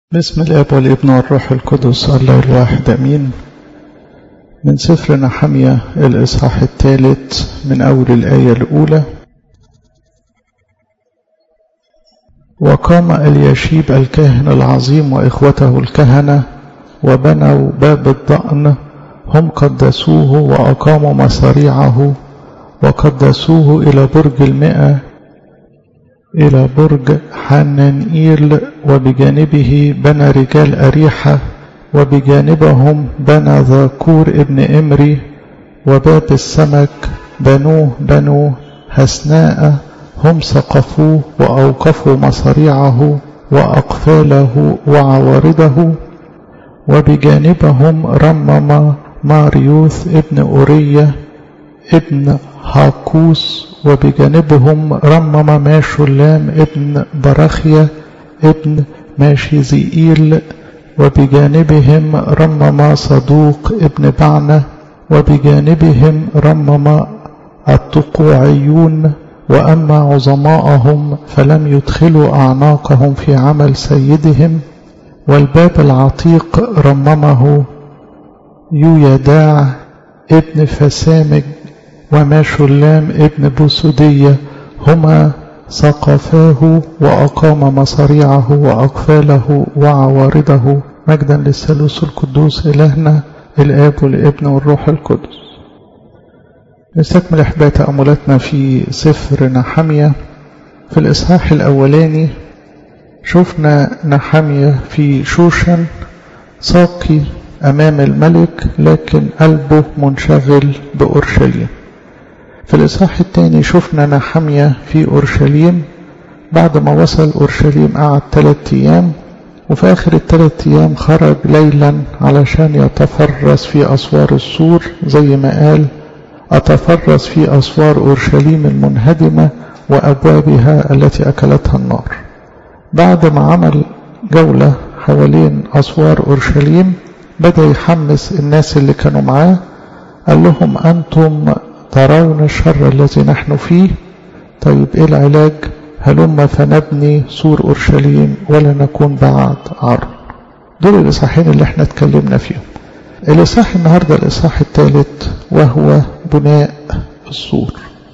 بسم الاب والابن والروح القدس الله الواحد امين. من سفر نحمية الاصحاح الثالث من اول الايه الاولى. وقام اليشيب الكاهن العظيم واخوته الكهنه وبنوا باب الضأن، هم قدسوه واقاموا مصاريعه وقدسوه الى برج 100 إلى برج حنانئيل، وبجانبه بنى رجال أريحة، وبجانبهم بنى ذاكور ابن إمري، وباب السمك بنوه بنو هسناء، هم سقفوه وأوقفوا مصاريعه وأقفاله وعوارضه، وبجانبهم رمم ماريوث ابن أورية ابن هاكوس، وبجانبهم رمم ماشولام ابن برخية ابن ماشيزئيل، وبجانبهم رمم صدوق ابن بعنة، وبجانبهم رمم التقوعيون. وأما عظماءهم فلم يدخلوا أعناقهم في عمل سيدهم. والباب العتيق رممه يويداع ابن فسامج وماشولام ابن بوسودية، هما سقفاه وأقام مصاريعه وأقفاله وعوارضه. مجدا للثالوث القدوس إلهنا الآب والابن والروح القدس. نستكمل أحباء تأملاتنا في سفر نحمية. في الإصحاح الأولاني شفنا نحمية في شوشن ساقي أمام الملك، لكن قلبه منشغل بأورشليم. في الإصحاح الثاني شفنا نحمية في أورشليم، بعد ما وصل أورشليم قعد 3 أيام، وفي آخر ال3 أيام خرج ليلا علشان يتفرس في أسوار السور، زي ما قال: أتفرس في أسوار أورشليم المنهدمة وأبوابها التي أكلتها النار. بعد ما عمل جولة حوالين أسوار أورشليم بدأ يحمس الناس اللي كانوا معاه، قال لهم: أنتم ترون الشر الذي نحن فيه، طيب إيه العلاج؟ هلما فنبني سور أورشليم ولا نكون بعد عار. دول الإصحاحين اللي احنا اتكلمنا فيهم. الإصحاح النهاردة الإصحاح الثالث، وهو بناء السور.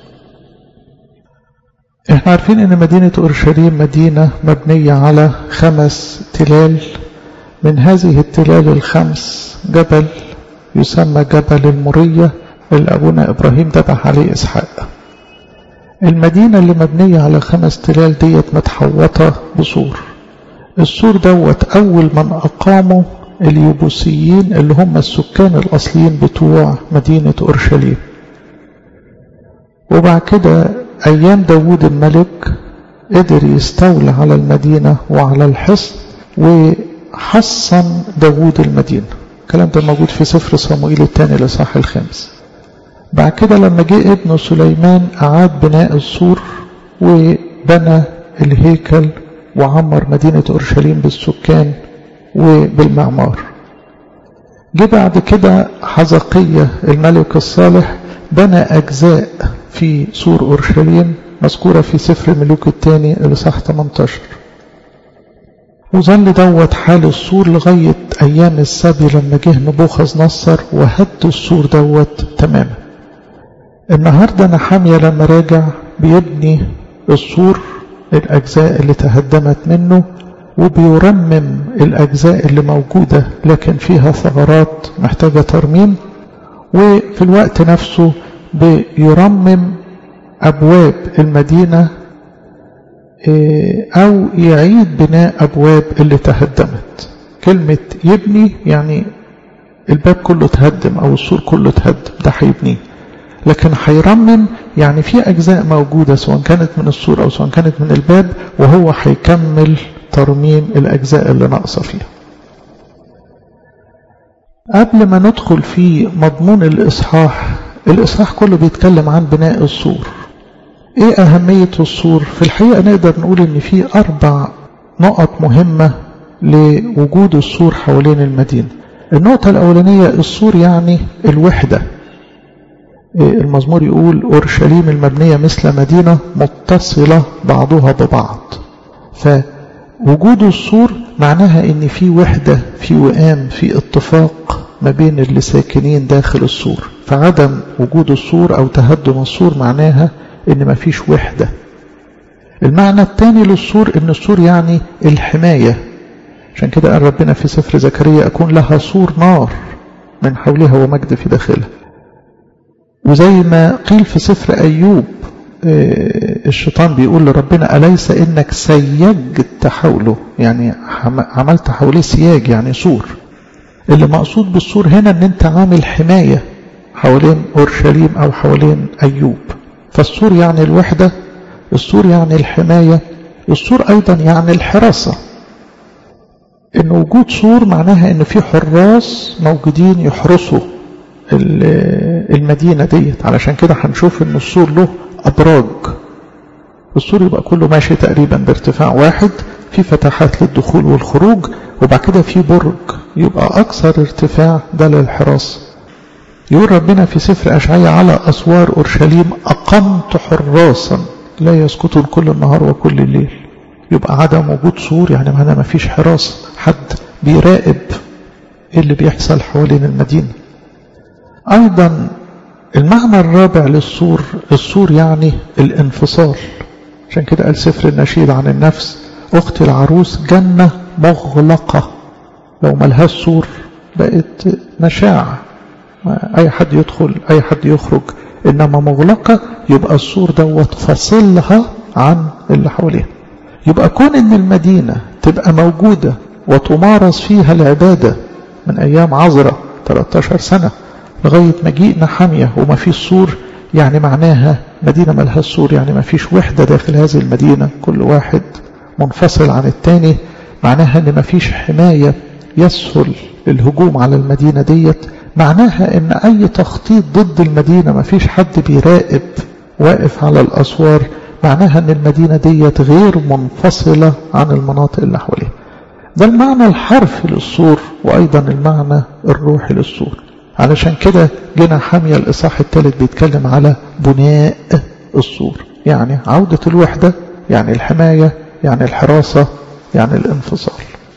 احنا عارفين ان مدينة أورشليم مدينة مبنية على 5 تلال. من هذه التلال ال5 جبل يسمى جبل المورية اللي أبونا إبراهيم ذبح عليه إسحاق. المدينة اللي مبنية على 5 تلال ديت متحوطة بسور. السور دوت أول من أقاموا اليبوسيين اللي هم السكان الأصليين بتوع مدينة أورشليم. وبعد كده أيام داود الملك قدر يستولى على المدينة وعلى الحصن، وحصن داود المدينة. الكلام ده موجود في سفر صموئيل الثاني الإصحاح الخامس. بعد كده لما جه ابن سليمان أعاد بناء السور وبنى الهيكل وعمر مدينة أورشليم بالسكان وبالمعمار. جه بعد كده حزقية الملك الصالح بنى أجزاء في سور أورشليم مذكورة في سفر ملوك الثاني الإصحاح 18. وظل دوت حال السور لغاية أيام السبي لما جه نبوخذ نصر وهد السور دوت تماما. النهاردة نحمية لما راجع بيبني السور، الأجزاء اللي تهدمت منه، وبيرمم الأجزاء اللي موجودة لكن فيها ثغرات محتاجة ترميم، وفي الوقت نفسه بيرمم أبواب المدينة أو يعيد بناء أبواب اللي تهدمت. كلمة يبني يعني الباب كله تهدم أو السور كله تهدم، ده هيبنيه. لكن هيرمم يعني في أجزاء موجودة سواء كانت من السور أو سواء كانت من الباب، وهو هيكمل ترميم الأجزاء اللي ناقصة فيها. قبل ما ندخل في مضمون الإصحاح كله بيتكلم عن بناء السور. ايه أهمية السور؟ في الحقيقة نقدر نقول ان في 4 نقط مهمة لوجود السور حوالين المدينة. النقطة الأولانية السور يعني الوحدة. المزمور يقول: أورشليم المبنية مثل مدينة متصلة بعضها ببعض. فوجود السور معناها ان في وحدة، في وئام، في اتفاق ما بين اللي ساكنين داخل السور. فعدم وجود السور او تهدم السور معناها ان ما فيش وحدة. المعنى الثاني للسور ان السور يعني الحماية. عشان كده قال ربنا في سفر زكريا أكون لها سور نار من حولها ومجد في داخلها. وزي ما قيل في سفر أيوب الشيطان بيقول لربنا أليس إنك سيجت حوله، يعني عملت حوله سياج يعني سور. اللي مقصود بالسور هنا ان انت عامل حماية حوالين أورشليم أو حوالين أيوب. فالسور يعني الوحدة، السور يعني الحماية، السور أيضا يعني الحراسة. إن وجود سور معناها إن في حراس موجودين يحرسوا المدينة ديت. علشان كده هنشوف إن السور له أبراج. السور يبقى كله ماشي تقريبا بارتفاع واحد، في فتحات للدخول والخروج، وبعد كده في برج يبقى أكثر ارتفاع ده للحراسة. يقول ربنا في سفر أشعياء على أسوار أورشليم أقمت حراسا لا يسكتون كل النهار وكل الليل. يبقى عدم وجود سور يعني معناه ما فيش حراسة، حد بيراقب ايه اللي بيحصل حوالين المدينة. ايضا المعنى الرابع للسور، السور يعني الانفصال. عشان كده قال سفر النشيد عن النفس اختي العروس جنة مغلقة. لو ملهاش سور بقت مشاعة، اي حد يدخل اي حد يخرج. انما مغلقة يبقى السور دوت فصلها عن اللي حواليها. يبقى كون ان المدينة تبقى موجودة وتمارس فيها العبادة من ايام عذرا 13 سنة لغاية مجيء نحمية وما فيش سور، يعني معناها مدينة ملهاش سور، يعني ما فيش وحدة داخل هذه المدينة، كل واحد منفصل عن التاني. معناها ان ما فيش حماية يسهل الهجوم على المدينة ديت. معناها ان اي تخطيط ضد المدينة ما فيش حد بيراقب واقف على الاسوار. معناها ان المدينة ديت غير منفصلة عن المناطق اللي حواليها. ده المعنى الحرفي للسور، وايضا المعنى الروحي للسور. علشان كده جينا حامية الإصحاح الثالث بيتكلم على بناء السور، يعني عودة الوحدة، يعني الحماية، يعني الحراسة، يعني الانفصال.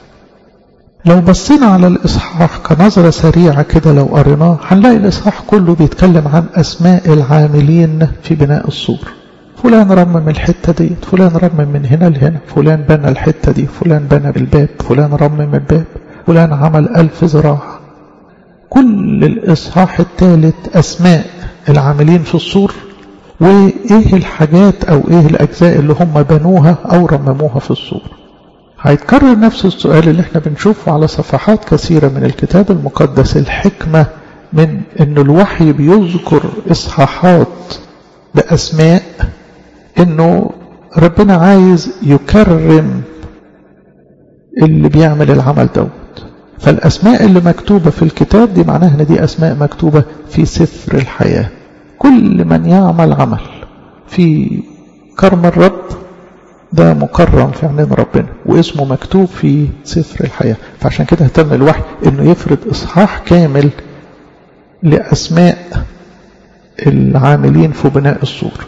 لو بصينا على الإصحاح كنظرة سريعة كده لو قريناه هنلاقي الإصحاح كله بيتكلم عن أسماء العاملين في بناء السور. فلان رمم الحتة دي، فلان رمم من هنا لهنا، فلان بنى الحتة دي، فلان بنى بالباب، فلان رمم الباب، فلان عمل 1000 ذراع. كل الإصحاح الثالث أسماء العاملين في السور، وإيه الحاجات أو إيه الأجزاء اللي هم بنوها أو رمموها في السور. هيتكرر نفس السؤال اللي احنا بنشوفه على صفحات كثيرة من الكتاب المقدس. الحكمة من إن الوحي بيذكر إصحاحات بأسماء، إنه ربنا عايز يكرم اللي بيعمل العمل دوت. فالأسماء اللي مكتوبة في الكتاب دي معناها ان دي أسماء مكتوبة في سفر الحياة. كل من يعمل عمل في كرم الرب ده مكرم في عينين ربنا واسمه مكتوب في سفر الحياة. فعشان كده اهتم الوحي انه يفرد إصحاح كامل لأسماء العاملين في بناء السور.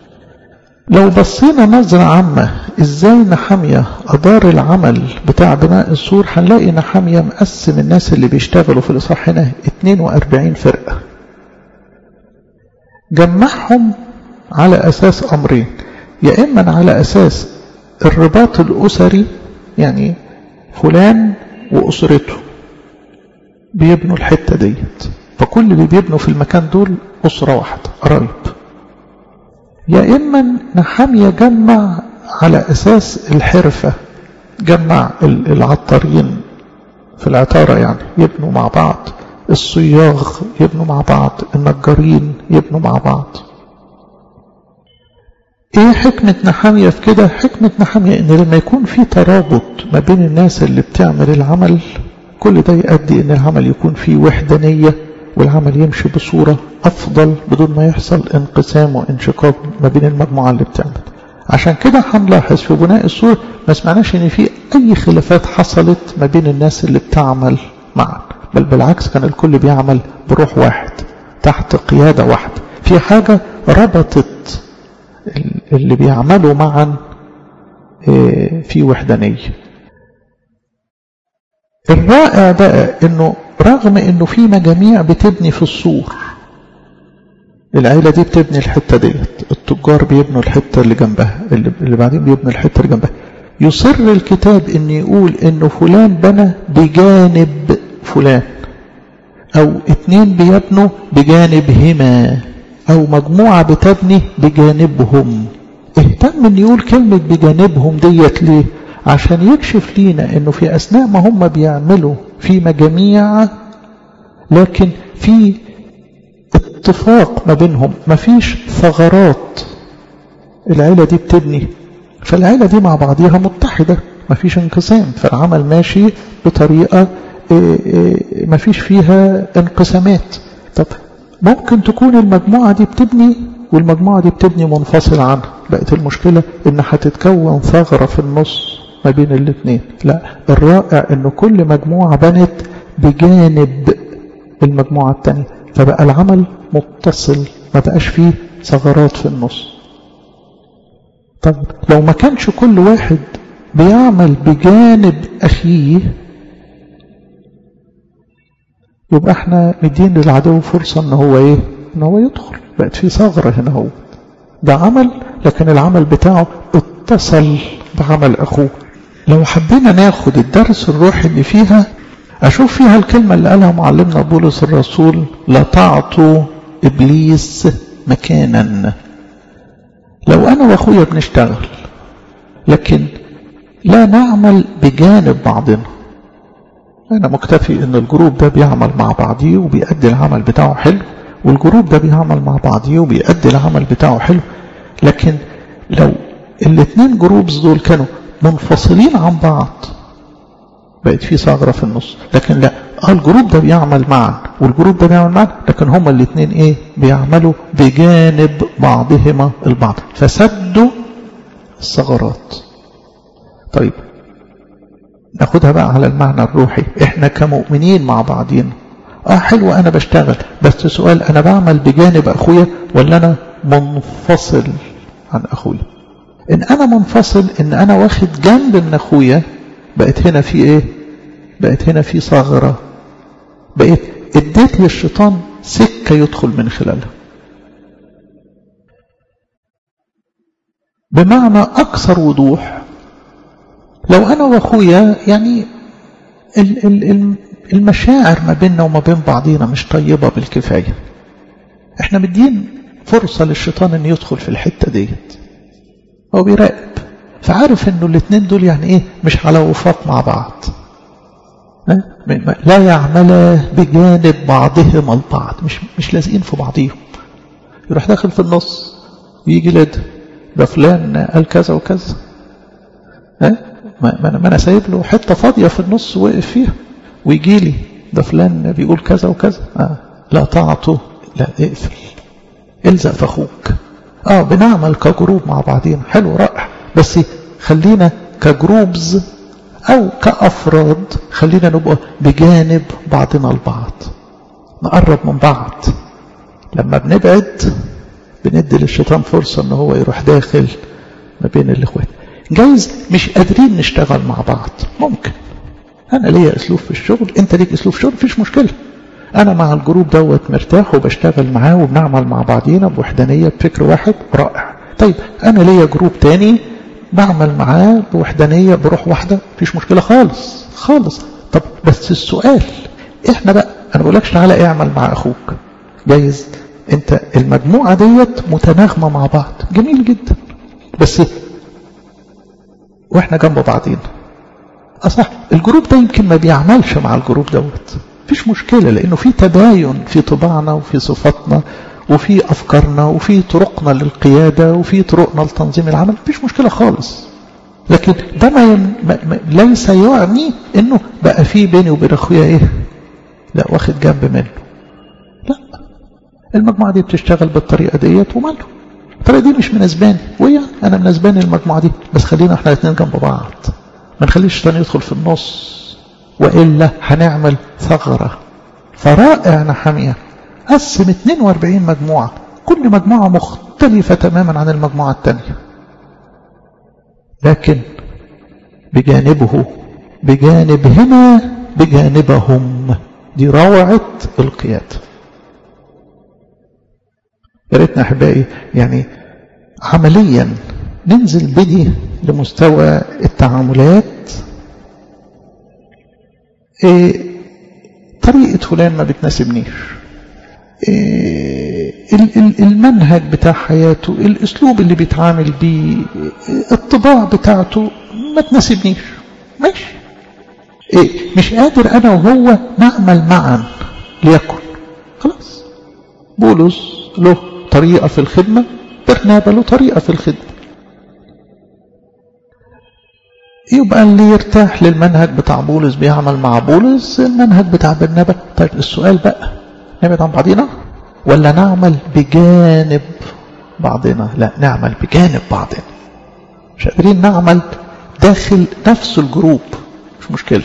لو بصينا نظرة عامة ازاي نحمية أدار العمل بتاع بناء السور، هنلاقي نحمية مقسم الناس اللي بيشتغلوا في الإصحاح هنا 42 فرقة. جمعهم على أساس أمرين، يا إما على أساس الرباط الأسري، يعني فلان وأسرته بيبنوا الحتة ديت، فكل اللي بيبنوا في المكان دول أسرة واحدة قرايب. يا إما نحمية جمع على أساس الحرفة، جمع العطارين في العطارة يعني يبنوا مع بعض، الصياغ يبنوا مع بعض، النجارين يبنوا مع بعض. ايه حكمة نحمية في كده؟ حكمة نحمية ان لما يكون في ترابط ما بين الناس اللي بتعمل العمل، كل ده يؤدي ان العمل يكون فيه وحدانية والعمل يمشي بصورة أفضل بدون ما يحصل انقسام وانشقاق ما بين المجموعة اللي بتعمل. عشان كده هنلاحظ في بناء السور ما سمعناش ان في اي خلافات حصلت ما بين الناس اللي بتعمل معا، بل بالعكس كان الكل بيعمل بروح واحد تحت قيادة واحدة. في حاجة ربطت اللي بيعملوا معا في وحدانية. الرائع بقى انه رغم انه في مجاميع بتبني في السور، العيلة دي بتبني الحتة ديت، التجار بيبنوا الحتة اللي جنبها، اللي بعدين بيبنوا الحتة اللي جنبها، يصر الكتاب ان يقول انه فلان بنى بجانب فلان، او 2 بيبنوا بجانبهما، او مجموعة بتبني بجانبهم. اهتم ان يقول كلمة بجانبهم ديت ليه؟ عشان يكشف لينا انه في اثناء ما هم بيعملوا في مجاميع، لكن في اتفاق ما بينهم، ما فيش ثغرات. العيلة دي بتبني، فالعيلة دي مع بعضها متحدة، ما فيش انقسام، فالعمل ماشي بطريقة ما فيش فيها انقسامات. طب ممكن تكون المجموعة دي بتبني والمجموعة دي بتبني منفصل عنها، بقت المشكلة ان هتتكون ثغرة في النص ما بين الاثنين. لا، الرائع ان كل مجموعة بنت بجانب المجموعة الثانية، فبقى العمل متصل، ما بقاش فيه ثغرات في النص. طب لو ما كانش كل واحد بيعمل بجانب أخيه، يبقى احنا مدين للعدو فرصة ان هو ايه؟ ان هو يدخل. بقت في ثغرة هنا، هو ده عمل لكن العمل بتاعه اتصل بعمل أخوه. لو حبينا ناخد الدرس الروحي اللي فيها، أشوف فيها الكلمة اللي قالها معلمنا بولس الرسول: لا تعطوا إبليس مكانا. لو أنا وأخويا بنشتغل لكن لا نعمل بجانب بعضنا، أنا مكتفي أن الجروب ده بيعمل مع بعضيه وبيأدي العمل بتاعه حلو، والجروب ده بيعمل مع بعضيه وبيأدي العمل بتاعه حلو، لكن لو الاثنين جروبز دول كانوا منفصلين عن بعض، بقت في ثغرة في النص. لكن لا، الجروب ده بيعمل معا والجروب ده بيعمل معا، لكن هما الاثنين ايه؟ بيعملوا بجانب بعضهما البعض، فسدوا الثغرات. طيب ناخدها بقى على المعنى الروحي، احنا كمؤمنين مع بعضين، حلو انا بشتغل، بس سؤال، انا بعمل بجانب اخويا ولا انا منفصل عن اخويا؟ ان انا منفصل، ان انا واخد جنب من اخويا، بقت هنا في ايه؟ بقت هنا في ثغرة، بقيت اديت للشيطان سكة يدخل من خلالها. بمعنى اكثر وضوح، لو انا واخويا يعني المشاعر ما بيننا وما بين بعضينا مش طيبة بالكفاية، احنا مدين فرصة للشيطان ان يدخل في الحتة ديت، هو بيراقب، فعارف انه الاثنين دول يعني ايه؟ مش على وفاق مع بعض، لا يعمل بجانب بعضهما البعض، مش لازقين في بعضهم. يروح داخل في النص ويجي لده، ده فلان قال كذا وكذا، ما انا سايب له حته فاضيه في النص وقف فيها، ويجي لي ده فلان بيقول كذا وكذا، لا تعطوا، لا اقفل، الزق في اخوك. بنعمل كجروب مع بعضين، حلو رائع، بس خلينا كجروبز او كافراد، خلينا نبقى بجانب بعضنا البعض، نقرب من بعض. لما بنبعد بندي للشيطان فرصة ان هو يروح داخل ما بين الاخوات. جايز مش قادرين نشتغل مع بعض، ممكن انا ليا اسلوب في الشغل، انت ليك اسلوب في الشغل، مفيش مشكلة، انا مع الجروب دوت مرتاح وبشتغل معاه وبنعمل مع بعضينا بوحدانية بفكر واحد، رائع. طيب انا ليا جروب تاني بعمل معاه بوحدانية بروح واحدة، مفيش مشكلة خالص خالص. طب بس السؤال، احنا بقى، انا بقولكش تعالى اعمل مع اخوك، جايز انت المجموعة ديت متناغمة مع بعض، جميل جدا، بس واحنا جنب بعضين، صح الجروب ده يمكن ما بيعملش مع الجروب دوت، مفيش مشكلة، لانه في تباين في طباعنا وفي صفاتنا وفي أفكارنا وفي طرقنا للقيادة وفي طرقنا لتنظيم العمل، مفيش مشكلة خالص. لكن ده ليس يعني انه بقى في بيني وبين اخويا ايه؟ لا، واخد جنب منه، لا، المجموعة دي بتشتغل بالطريقة ديت وماله، الطريقة دي مش مناسباني، ويعني انا مناسباني المجموعة دي، بس خلينا احنا الاثنين جنب بعض، ما نخليش الشيطان يدخل في النص، وإلا هنعمل ثغرة. فرائع نحمية قسم 42 مجموعة، كل مجموعة مختلفة تماما عن المجموعة الثانية، لكن بجانبهما بجانبهم. دي روعة القيادة. يا ريتنا أحبائي يعني عمليا ننزل بدي لمستوى التعاملات. طريقة فلان ما بتناسبنيش، المنهج بتاع حياته، الأسلوب اللي بيتعامل بيه، الطباع بتاعته ما تناسبنيش. ماشي، مش قادر أنا وهو نعمل معا ليكن. خلاص، بولس له طريقة في الخدمة، برنابا له طريقة في الخدمة. يبقى اللي يرتاح للمنهج بتاع بولس بيعمل مع بولس، المنهج بتاع برنابا. طيب السؤال بقى، نبعد عن بعضنا ولا نعمل بجانب بعضنا؟ لا، نعمل بجانب بعضنا. مش قادرين نعمل داخل نفس الجروب، مش مشكلة،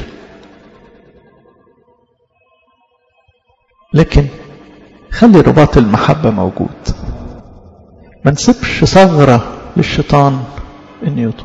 لكن خلي رباط المحبة موجود. ما نسيبش ثغرة للشيطان ان يدخل.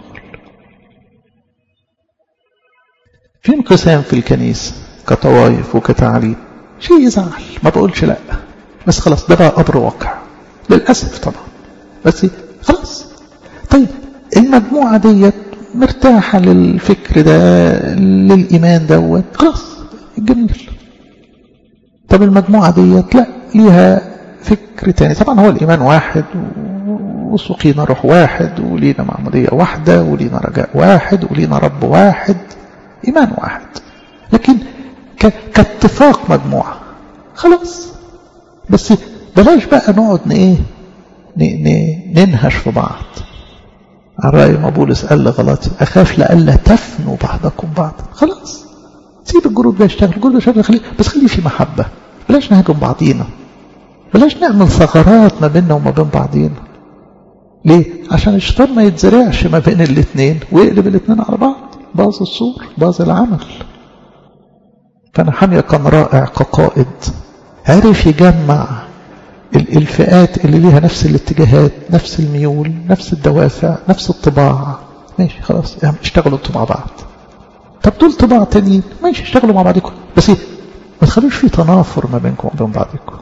في انقسام في الكنيسة كطوائف وكتعليم، شيء يزعل، ما بقولش لا، بس خلاص ده بقى أمر واقع للأسف طبعا، بس خلاص. طيب المجموعة ديت مرتاحة للفكر ده، للإيمان دوت، خلاص جميل. طب المجموعة ديت لا، ليها فكر تاني. طبعا هو الإيمان واحد، وسقينا روح واحد، ولينا معمودية واحدة، ولينا رجاء واحد، ولينا رب واحد، إيمان واحد، لكن كاتفاق مجموعة خلاص. بس بلاش بقى نقعد ننهش في بعض. على رأي ما بولس قال لغلاطي: أخاف لألا تفنوا بعضكم بعضا. خلاص، سيب الجروب ده يشتغل، الجروب ده يشتغل، بس خليه في محبة. بلاش نهاجم بعضينا، بلاش نعمل ثغرات ما بيننا وما بين بعضينا. ليه؟ عشان الشيطان ما يتزرعش ما بين الاثنين ويقلب الاثنين على بعض. باظ الصور، باظ العمل. فنحميا كان رائع كقائد، عرف يجمع الفئات اللي ليها نفس الاتجاهات، نفس الميول، نفس الدوافع، نفس الطباع. ماشي خلاص، يعني اشتغلوا انتوا مع بعض. طب دول طباع تانيين، ماشي اشتغلوا مع بعضكم، بس ما تخلوش في تنافر ما بينكم وبين بعضكم.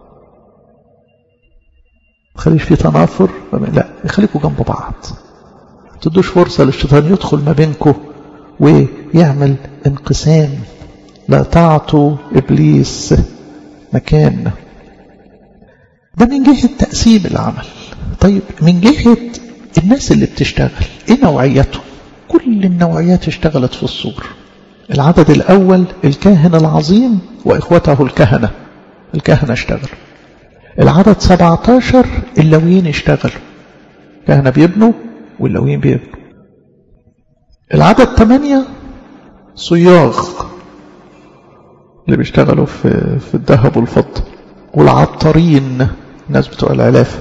ما تخليش في تنافر لا، خليكم جنب بعض. ما تدوش فرصة للشيطان يدخل ما بينكم ويعمل انقسام. لا تعطوا إبليس مكان. ده من جهة تقسيم العمل. طيب من جهة الناس اللي بتشتغل، ايه نوعيته؟ كل النوعيات اشتغلت في الصور. العدد الأول الكاهن العظيم وإخوته الكهنة اشتغلوا. العدد 17 اللويين اشتغلوا، كهنة بيبنوا واللويين بيبنوا. العدد 8 صياغ اللي بيشتغلوا في الذهب والفضة، والعطارين الناس بتوع العلافة.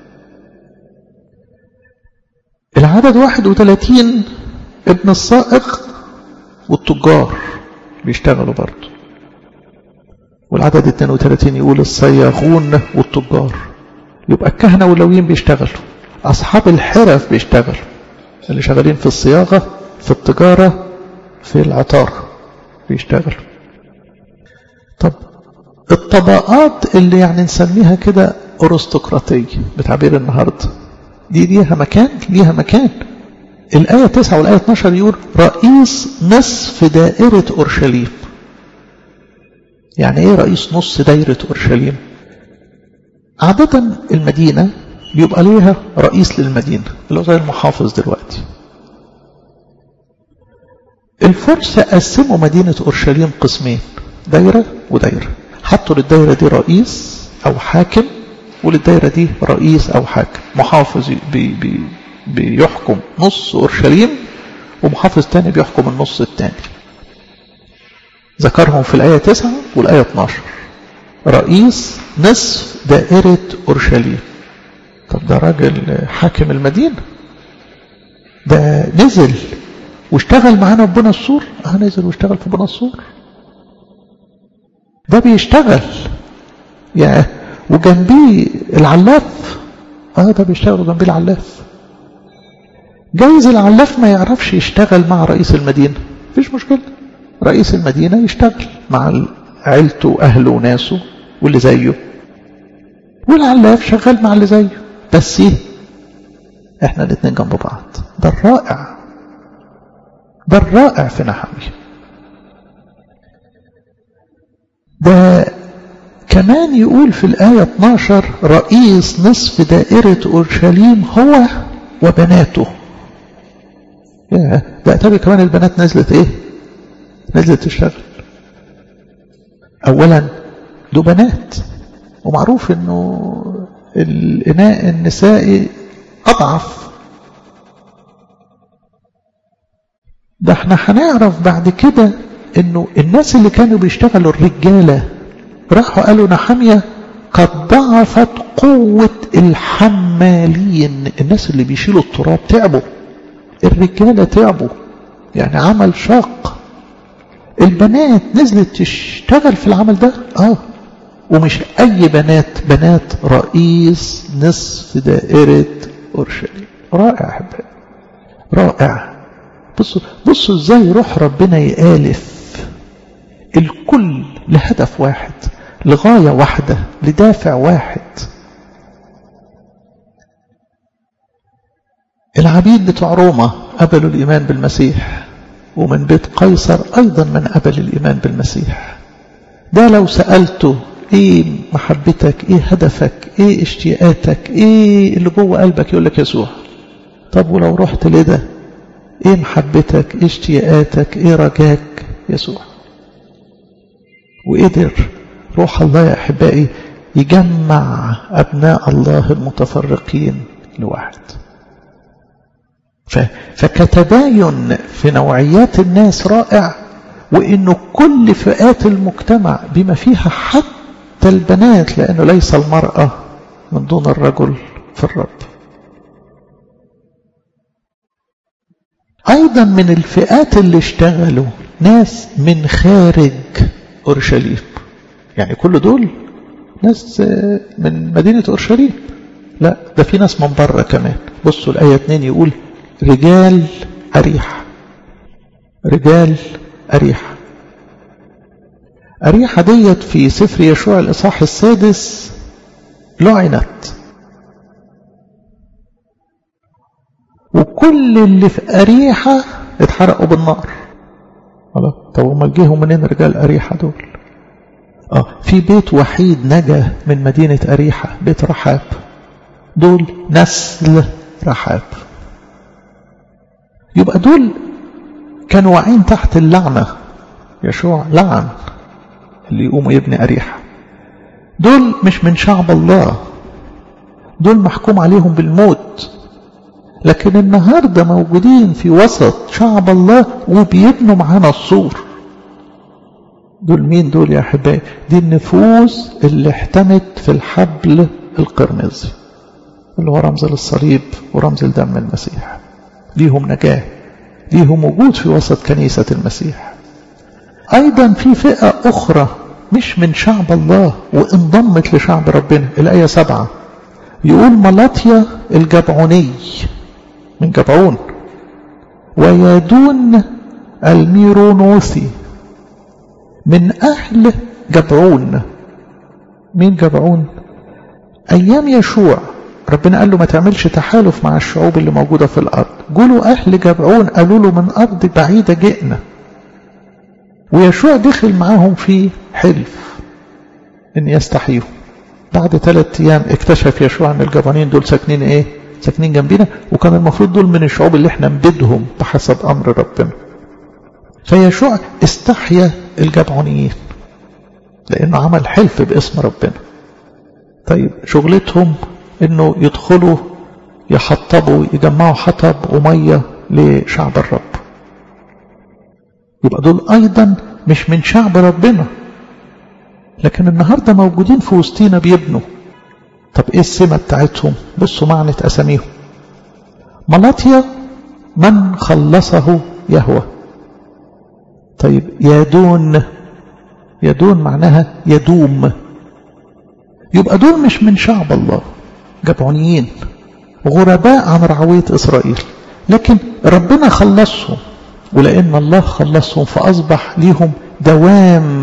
العدد 31 ابن الصائغ والتجار بيشتغلوا برضه. والعدد 32 يقول الصياغون والتجار. يبقى الكهنة واللويين بيشتغلوا، أصحاب الحرف بيشتغلوا، اللي شغالين في الصياغة، في التجارة، في العطار بيشتغلوا. طب الطبقات اللي يعني نسميها كده أرستقراطية بتعبير النهاردة، دي ليها مكان. الآية 9 والآية 12 يقول رئيس نصف دائرة أورشليم. يعني ايه رئيس نص دائرة أورشليم؟ عادة المدينة بيبقى ليها رئيس للمدينة اللي هو زي المحافظ دلوقتي. الفرس قسموا مدينة أورشليم قسمين، دائرة ودائرة. حطوا للدائرة دي رئيس أو حاكم، وللدائرة دي رئيس أو حاكم. محافظ بيحكم نص أورشليم، ومحافظ تاني بيحكم النص التاني. ذكرهم في الآية 9 والآية 12. رئيس نصف دائرة أورشليم. طب ده راجل حاكم المدينة، ده نزل واشتغل معانا في بنى السور. نزل واشتغل في بنى السور. ده بيشتغل وجنبيه العلاف. ده بيشتغل وجنبيه العلاف. جايز العلاف ما يعرفش يشتغل مع رئيس المدينة، مفيش مشكلة، رئيس المدينة يشتغل مع عيلته وأهله وناسه واللي زيه، والعلاف شغال مع اللي زيه، بس احنا الاثنين جنب بعض. ده الرائع، ده الرائع في نحمية. ده كمان يقول في الآية 12 رئيس نصف دائرة أورشليم هو وبناته. ده أتابع كمان البنات نزلت نزلت تشتغل. أولا دو بنات، ومعروف انه الإناء النسائي أضعف. ده احنا هنعرف بعد كده انه الناس اللي كانوا بيشتغلوا الرجالة راحوا قالوا نحمية قد ضعفت قوة الحمالين. الناس اللي بيشيلوا التراب تعبوا، الرجالة تعبوا، يعني عمل شاق. البنات نزلت تشتغل في العمل ده، ومش اي بنات رئيس نصف دائرة أورشليم. رائع احبائي، رائع. بصوا ازاي روح ربنا يآلف الكل لهدف واحد، لغاية واحدة، لدافع واحد. العبيد بتوع روما قبلوا الإيمان بالمسيح، ومن بيت قيصر أيضا من قبل الإيمان بالمسيح. ده لو سألته ايه محبتك، ايه هدفك، ايه اشتياقاتك، ايه اللي جوه قلبك، يقول لك يسوع. طب ولو رحت لده، ايه محبتك، ايه اشتياقاتك، ايه رجاك؟ يسوع. وقدر روح الله يا احبائي يجمع ابناء الله المتفرقين لواحد. فكتباين في نوعيات الناس رائع، وانه كل فئات المجتمع بما فيها حتى البنات، لانه ليس المرأة من دون الرجل في الرب. ايضا من الفئات اللي اشتغلوا ناس من خارج اورشليم، يعني كل دول ناس من مدينة اورشليم، لا ده في ناس من بره كمان. بصوا الآية 2 يقول رجال أريحة. رجال أريحة. أريحة ديت في سفر يشوع الإصحاح 6 لعنت، وكل اللي في أريحة اتحرقوا بالنار. طب هم جيهم منين رجال أريحة دول؟ في بيت وحيد نجا من مدينة أريحة، بيت رحاب. دول نسل رحاب. يبقى دول كانوا واقعين تحت اللعنة. يشوع لعن اللي يقوم يبني أريحة. دول مش من شعب الله، دول محكوم عليهم بالموت، لكن النهاردة موجودين في وسط شعب الله وبيبنوا معانا السور. دول مين دول يا أحبائي؟ دي النفوس اللي احتمت في الحبل القرمزي اللي هو رمز للصليب ورمز لدم المسيح. ليهم نجاة، ليهم وجود في وسط كنيسة المسيح. أيضا في فئة أخرى مش من شعب الله وانضمت لشعب ربنا. الآية 7 يقول ملاطيا الجبعوني من جبعون، ويادون الميرونوثي من أهل جبعون. مين جبعون؟ أيام يشوع ربنا قال له ما تعملش تحالف مع الشعوب اللي موجودة في الأرض. قولوا أهل جبعون قالوا له من أرض بعيدة جئنا، ويشوع دخل معاهم في حلف إن يستحيهم. بعد 3 أيام اكتشف يشوع أن الجبعونين دول ساكنين ساكنين جنبنا، وكان المفروض دول من الشعوب اللي احنا نبيدهم بحسب أمر ربنا. فيشوع استحيا الجبعونيين لأنه عمل حلف باسم ربنا. طيب شغلتهم انه يدخلوا يحطبوا يجمعوا حطب ومية لشعب الرب. يبقى دول ايضا مش من شعب ربنا، لكن النهاردة موجودين في وسطينا بيبنوا. طب ايه السمة بتاعتهم؟ بصوا معنى اساميهم. ملاطيا من خلصه يهوه. طيب يدون معناها يدوم. يبقى دول مش من شعب الله، جبعونيين غرباء عن رعوية إسرائيل، لكن ربنا خلصهم ولأن الله خلصهم فأصبح ليهم دوام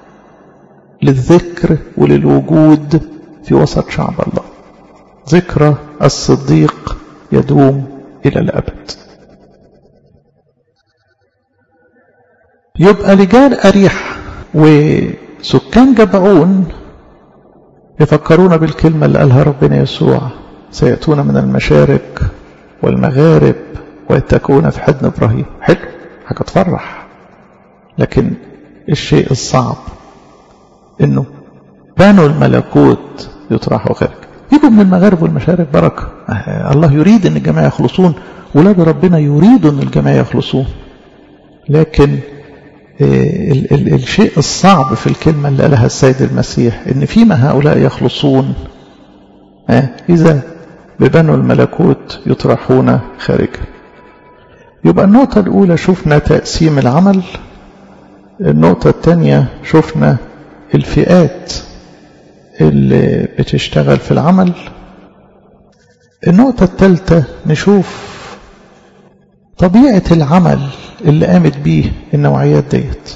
للذكر وللوجود في وسط شعب الله. ذكرى الصديق يدوم إلى الأبد. يبقى رجال أريحة وسكان جبعون يفكرونا بالكلمة اللي قالها ربنا يسوع: سيأتون من المشارق والمغارب ويتكون في حضن إبراهيم. حلو، حاجة تفرح، لكن الشيء الصعب إنه بنوا الملكوت يطرحوا خارج. يجوا من المغارب والمشارق بركة. الله يريد أن الجماعة يخلصون، ولاد ربنا يريدوا أن الجماعة يخلصون، لكن الشيء الصعب في الكلمة اللي قالها السيد المسيح إن فيما هؤلاء يخلصون إذا ببنوا الملكوت يطرحون خارجا. يبقى النقطة الأولى شفنا تقسيم العمل. النقطة الثانية شفنا الفئات اللي بتشتغل في العمل. النقطة الثالثة نشوف طبيعة العمل اللي قامت بيه النوعيات ديت.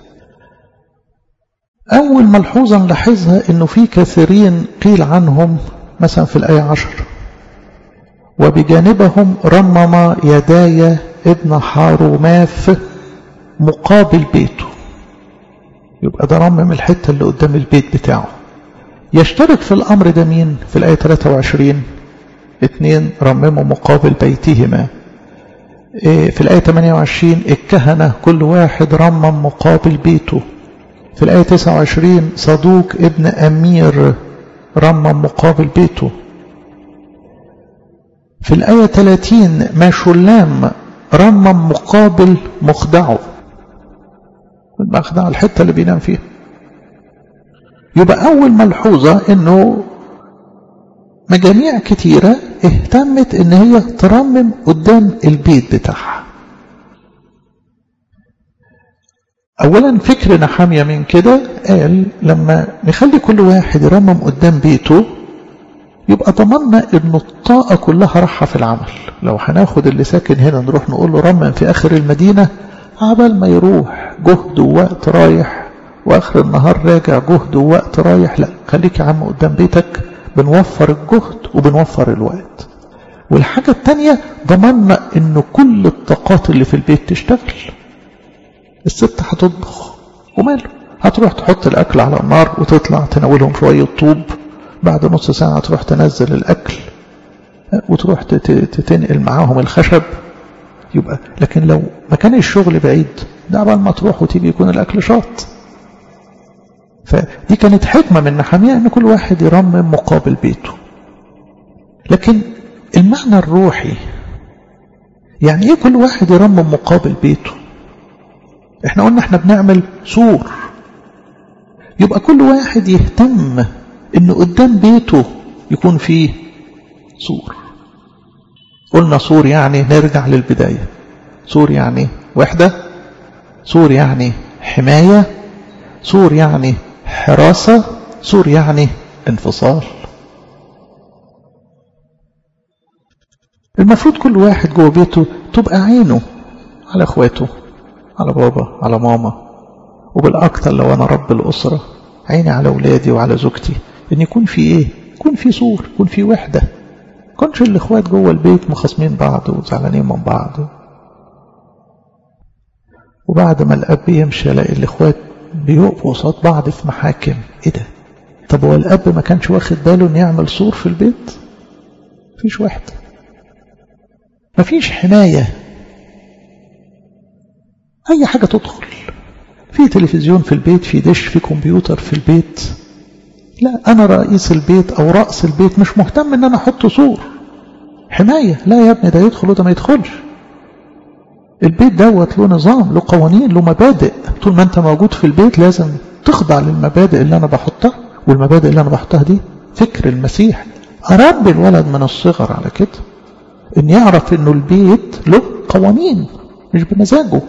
أول ملحوظة نلاحظها إنه في كثيرين قيل عنهم مثلا في الآية 10: وبجانبهم رمم يداي ابن حاروماث مقابل بيته. يبقى ده رمم الحتة اللي قدام البيت بتاعه. يشترك في الأمر ده مين؟ في الآية 23 2 رمموا مقابل بيتهما. في الآية 28 الكهنة كل واحد رمم مقابل بيته. في الآية 29 صدوق ابن أمير رمم مقابل بيته. في الآية 30 مشلام رمم مقابل مخدعه. المخدع الحتة اللي بينام فيها. يبقى أول ملحوظة إنه مجاميع كتيرة اهتمت إن هي ترمم قدام البيت بتاعها. أولا فكر نحمية من كده قال لما نخلي كل واحد يرمم قدام بيته يبقى ضمننا إن الطاقة كلها راحة في العمل. لو هناخد اللي ساكن هنا نروح نقول له رمم في آخر المدينة، عبال ما يروح جهد ووقت رايح، وآخر النهار راجع جهد ووقت رايح. لا، خليك يا عم قدام بيتك، بنوفر الجهد وبنوفر الوقت. والحاجة التانية ضمننا إنه كل الطاقات اللي في البيت تشتغل. الست هتطبخ وماله، هتروح تحط الأكل على النار وتطلع تناولهم شوية طوب، بعد نص ساعة تروح تنزل الأكل وتروح تنقل معاهم الخشب. يبقى لكن لو مكان الشغل بعيد، ده عبال ما تروح وتيجي يكون الأكل شاط. فدي كانت حكمة من نحمية إن كل واحد يرمم مقابل بيته. لكن المعنى الروحي يعني إيه كل واحد يرمم مقابل بيته؟ إحنا قلنا إحنا بنعمل سور، يبقى كل واحد يهتم إنه قدام بيته يكون فيه سور. قلنا سور يعني نرجع للبداية، سور يعني وحدة، سور يعني حماية، سور يعني حراسة، سور يعني انفصال. المفروض كل واحد جوه بيته تبقى عينه على اخواته، على بابا، على ماما، وبالأكثر لو أنا رب الأسرة عيني على أولادي وعلى زوجتي، إن يكون في إيه؟ يكون في سور، يكون في وحدة. كنش الإخوات جوه البيت مخاصمين بعض وزعلانين من بعض، وبعد ما الأب يمشي يلاقي الإخوات بيقفوا قصاد بعض في محاكم. إيه ده؟ طب هو الأب ما كانش واخد باله إن يعمل سور في البيت؟ مفيش وحدة، مفيش حماية. أي حاجة تدخل، في تلفزيون في البيت، في دش، في كمبيوتر في البيت، لا أنا رئيس البيت أو رأس البيت مش مهتم إن أنا أحط سور حماية. لا يا ابني، ده يدخل وده ما يدخلش. البيت دوت له نظام، له قوانين، له مبادئ. طول ما أنت موجود في البيت لازم تخضع للمبادئ اللي أنا بحطها. والمبادئ اللي أنا بحطها دي فكر المسيح. أربي الولد من الصغر على كده، إن يعرف إنه البيت له قوانين مش بمزاجه.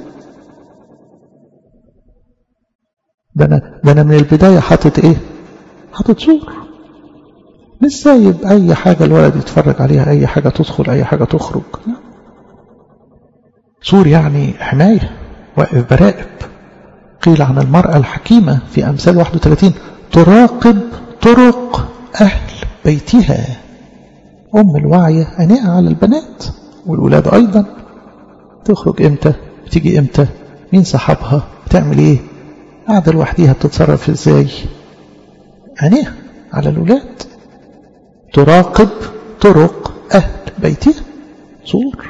ده أنا من البداية حاطط إيه؟ حاطط سور. مش سايب أي حاجة الولد يتفرج عليها، أي حاجة تدخل، أي حاجة تخرج. سور يعني حماية، واقف براقب. قيل عن المرأة الحكيمة في أمثال 31 تراقب طرق أهل بيتها. أم الواعية عينيها على البنات والولاد أيضا. تخرج إمتى، بتيجي إمتى، مين صاحبها، بتعمل إيه، قاعدة لوحديها بتتصرف إزاي، عينيها على الولاد. تراقب طرق أهل بيتها. سور.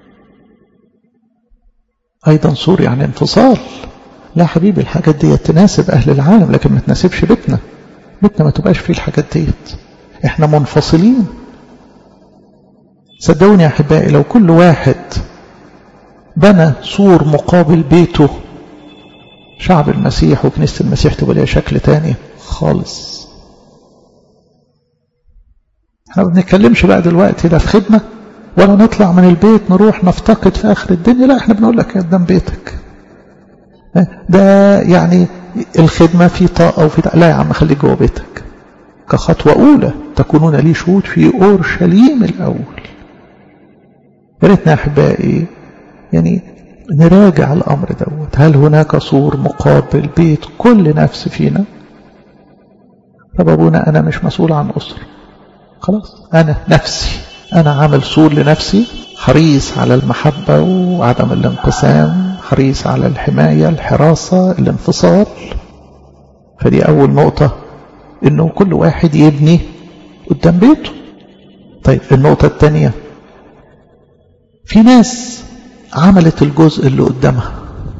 أيضا سور يعني انفصال. لا حبيبي، الحاجات دي تناسب أهل العالم لكن ما تناسبش بيتنا. بيتنا ما تبقاش فيه الحاجات دي، احنا منفصلين. صدقوني يا أحبائي، لو كل واحد بنى سور مقابل بيته، شعب المسيح وكنيسة المسيح تبقى لها شكل تاني خالص. احنا ما بنتكلمش بقى دلوقتي لا في خدمة ولا نطلع من البيت نروح نفتقد في آخر الدنيا. لا، احنا بنقول لك قدام بيتك. ده يعني الخدمة في طاقة وفي طاقة. لا يا عم، خليك جوه بيتك كخطوة أولى. تكونون لي شهود في أورشليم الأول. يا ريتنا يا أحبائي يعني نراجع الأمر دوت. هل هناك سور مقابل بيت كل نفس فينا؟ طب أبونا أنا مش مسؤول عن أسرة. خلاص، أنا نفسي، أنا عامل سور لنفسي، حريص على المحبة وعدم الانقسام، حريص على الحماية، الحراسة، الانفصال. فدي أول نقطة، إنه كل واحد يبني قدام بيته. طيب النقطة الثانية، في ناس عملت الجزء اللي قدامها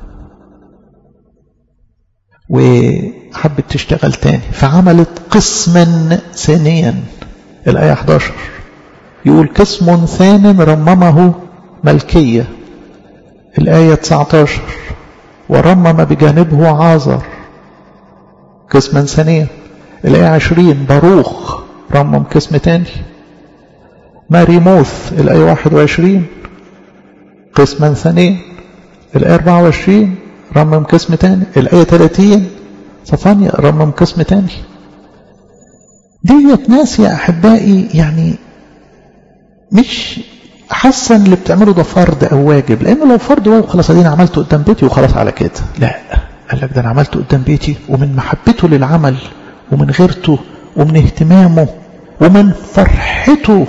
وحبت تشتغل تاني فعملت قسما ثانيا. الآية 11 يقول قسم ثان رممه ملكية. الآية 19 ورمم بجانبه عازر قسما ثانيا. الآية 20 باروخ رمم قسم تاني. ماريموث الآية 21 قسما ثانيا. الآية 24 رمم قسم تاني. الآية 30 صفانيا رمم قسم تاني. ديت ناس يا أحبائي يعني مش حاسة اللي بتعمله ده فرض أو واجب، لأنه لو فرض واجب خلاص أدينا عملته قدام بيتي وخلاص على كده. لا، قال لك ده أنا عملته قدام بيتي، ومن محبته للعمل ومن غيرته ومن اهتمامه ومن فرحته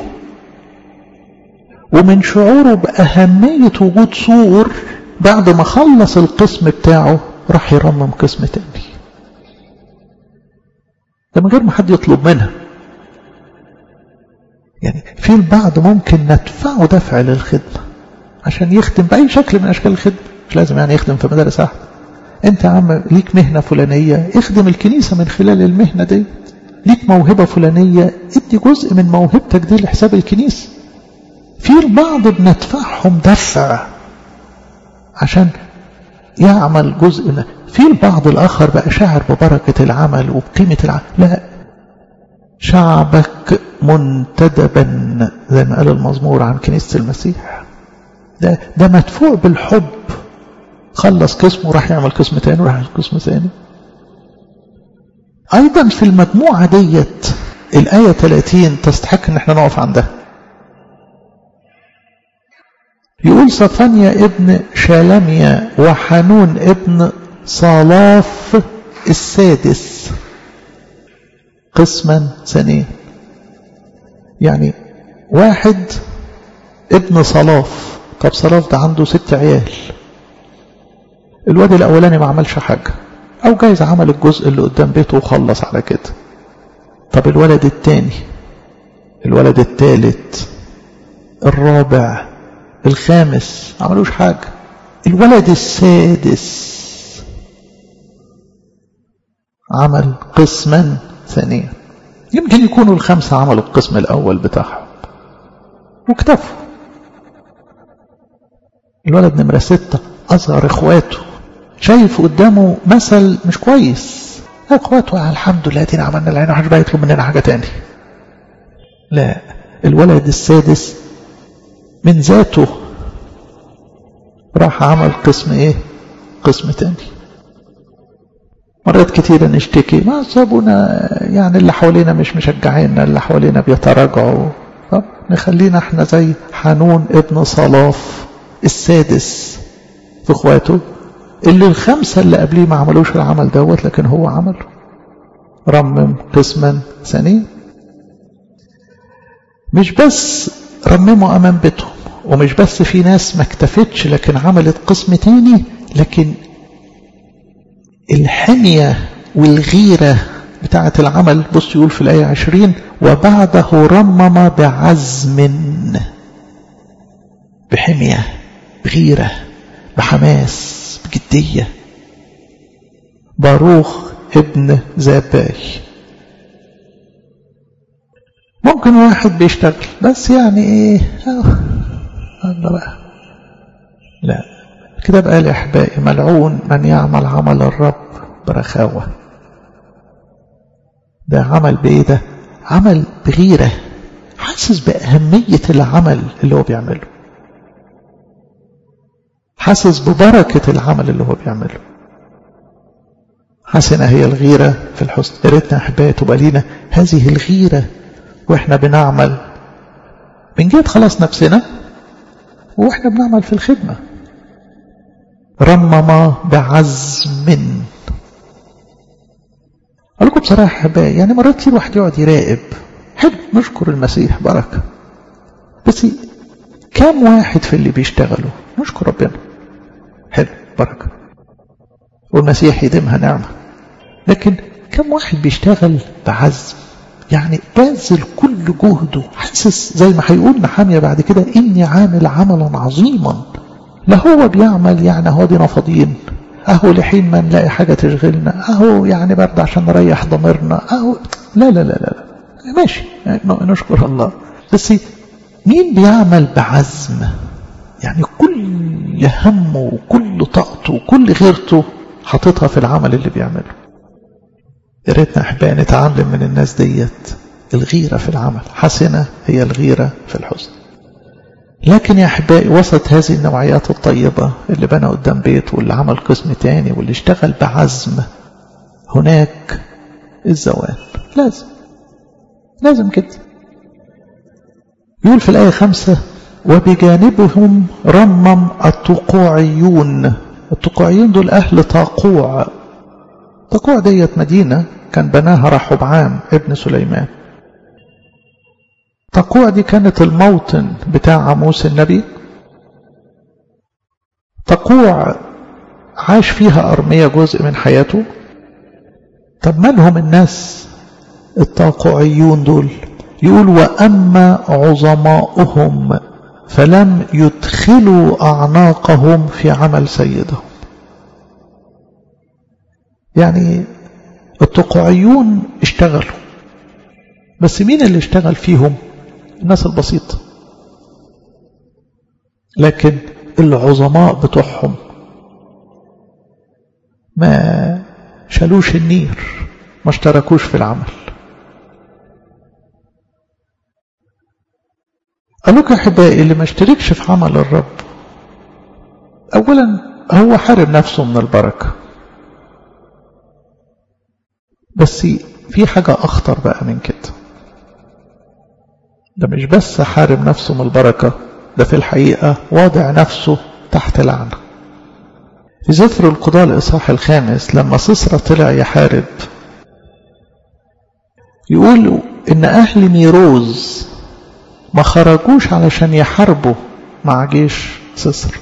ومن شعوره بأهمية وجود سور، بعد ما خلص القسم بتاعه راح يرمم قسم تاني. ده من غير ما حد يطلب منها. يعني في البعض ممكن ندفعه دفع للخدمة عشان يخدم بأي شكل من أشكال الخدمة. مش لازم يعني يخدم في مدارس أحد. أنت يا عم ليك مهنة فلانية، اخدم الكنيسة من خلال المهنة دي. ليك موهبة فلانية، ادي جزء من موهبتك دي لحساب الكنيسة. في البعض بندفعهم دفع عشان يعمل جزء. في البعض الآخر بقى شاعر ببركة العمل وبقيمة العمل. لا، شعبك منتدبا زي ما قال المزمور عن كنيسة المسيح. ده مدفوع بالحب. خلص قسم وراح يعمل قسم تاني وراح يعمل قسم ثاني. أيضا في المجموعة ديت الآية 30 تستحق ان احنا نقف عندها. يقول صفانيا ابن شالميا وحنون ابن صلاف السادس قسما ثانيا. يعني واحد ابن صلاف. طب صلاف ده عنده 6 عيال. الواد الأولاني ما عملش حاجة، أو جايز عمل الجزء اللي قدام بيته وخلص على كده. طب الولد الثاني، الولد الثالث، الرابع، الخامس عملوش حاجة. الولد السادس عمل قسما ثانيا. يمكن يكونوا ال5 عملوا القسم الأول بتاعهم واكتفوا. الولد نمرة 6 أصغر إخواته، شايف قدامه مثل مش كويس. إخواته الحمد لله دينا عملنا العين وحاجة بقى يطلب مننا حاجة تاني. لا، الولد السادس من ذاته راح عمل قسم ايه؟ قسم تاني. مرات كتيرة نشتكي ما سابونا، يعني اللي حوالينا مش مشجعيننا، اللي حوالينا بيتراجعوا. طب نخلينا احنا زي حنون ابن صلاف السادس في اخواته، اللي الخمسة اللي قبليه ما عملوش العمل دوت لكن هو عمله. رمم قسما ثانيا. مش بس رمموا امام بيتهم، ومش بس في ناس ما اكتفتش لكن عملت قسم تاني، لكن الحمية والغيرة بتاعة العمل. بص يقول في الآية 20: وبعده رمم بعزم، بحمية، بغيرة، بحماس، بجدية. باروخ ابن زباي. ممكن واحد بيشتغل بس يعني ايه الله بقى، لا كده بقى يا احبائي: ملعون من يعمل عمل الرب برخاوة. ده عمل بايه؟ ده عمل بغيرة، حاسس بأهمية العمل اللي هو بيعمله، حاسس ببركة العمل اللي هو بيعمله. حسنة هي الغيرة في الحسن. يا ريتنا احبائي تبقى لينا هذه الغيرة واحنا بنعمل، بنجد خلاص نفسنا واحنا بنعمل في الخدمة. رمم بعزم. أقول لكم بصراحة احبائي، يعني مرات كتير واحد يقعد يراقب، حلو نشكر المسيح بركة، بس كم واحد في اللي بيشتغلوا نشكر ربنا، حلو بركة والمسيح يديمها نعمة، لكن كم واحد بيشتغل بعزم، يعني باذل كل جهده، حاسس زي ما هيقول نحمية بعد كده: إني عامل عملا عظيما. لا هو بيعمل يعني هو دينا فاضيين، أهو لحين ما نلاقي حاجة تشغلنا، أهو يعني برد عشان نريح ضميرنا، أهو لا لا لا لا ماشي نشكر الله، بس مين بيعمل بعزم؟ يعني كل همه وكل طاقته وكل غيرته حاططها في العمل اللي بيعمله. يا ريتنا احبائي نتعلم من الناس ديت الغيرة في العمل. حسنة هي الغيرة في الحسن. لكن يا احبائي وسط هذه النوعيات الطيبة اللي بنى قدام بيت واللي عمل قسم تاني واللي اشتغل بعزم، هناك الزوال. لازم كده. يقول في الآية 5: وبجانبهم رمم التقوعيون. التقوعيون دول أهل طاقوع. طاقوع ديت مدينة كان بناها رحبعام ابن سليمان. طاقوع دي كانت الموطن بتاع عموس النبي. طاقوع عاش فيها أرميا جزء من حياته. طب منهم الناس الطاقوعيون دول؟ يقول: وأما عظماؤهم فلم يدخلوا أعناقهم في عمل سيدهم. يعني التقوعيون اشتغلوا، بس مين اللي اشتغل فيهم؟ الناس البسيطة. لكن العظماء بتوعهم ما شالوش النير، ما اشتركوش في العمل. قالوك يا أحبائي اللي ما اشتركش في عمل الرب أولا هو حارم نفسه من البركة، بس في حاجة أخطر بقى من كده. ده مش بس حارم نفسه من البركة، ده في الحقيقة واضع نفسه تحت لعنة. في سفر القضاء الإصحاح 5 لما سيسرا طلع يحارب، يقول إن أهل ميروز ما خرجوش علشان يحاربوا مع جيش سيسرا،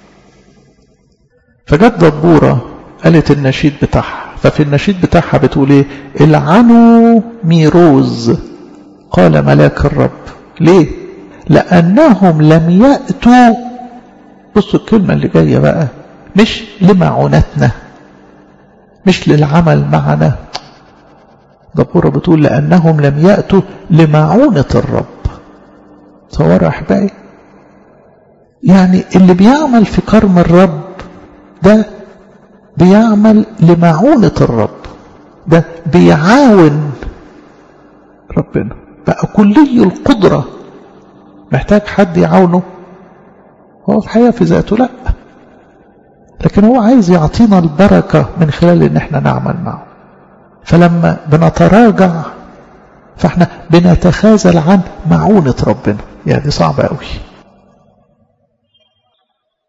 فجت دبورة قالت النشيد بتاعها. ففي النشيد بتاعها بتقول ايه؟ العنوا ميروز قال ملاك الرب. ليه؟ لأنهم لم يأتوا، بصوا الكلمة اللي جاية بقى، مش لمعونتنا، مش للعمل معنا. دبورة بتقول لأنهم لم يأتوا لمعونة الرب. تصوروا أحبائي، يعني اللي بيعمل في كرم الرب ده بيعمل لمعونة الرب، ده بيعاون ربنا بقى كلي القدرة. محتاج حد يعاونه؟ هو في حياة في ذاته لا، لكن هو عايز يعطينا البركة من خلال ان احنا نعمل معه. فلما بنتراجع فاحنا بنتخاذل عن معونة ربنا. يعني دي صعبة قوي.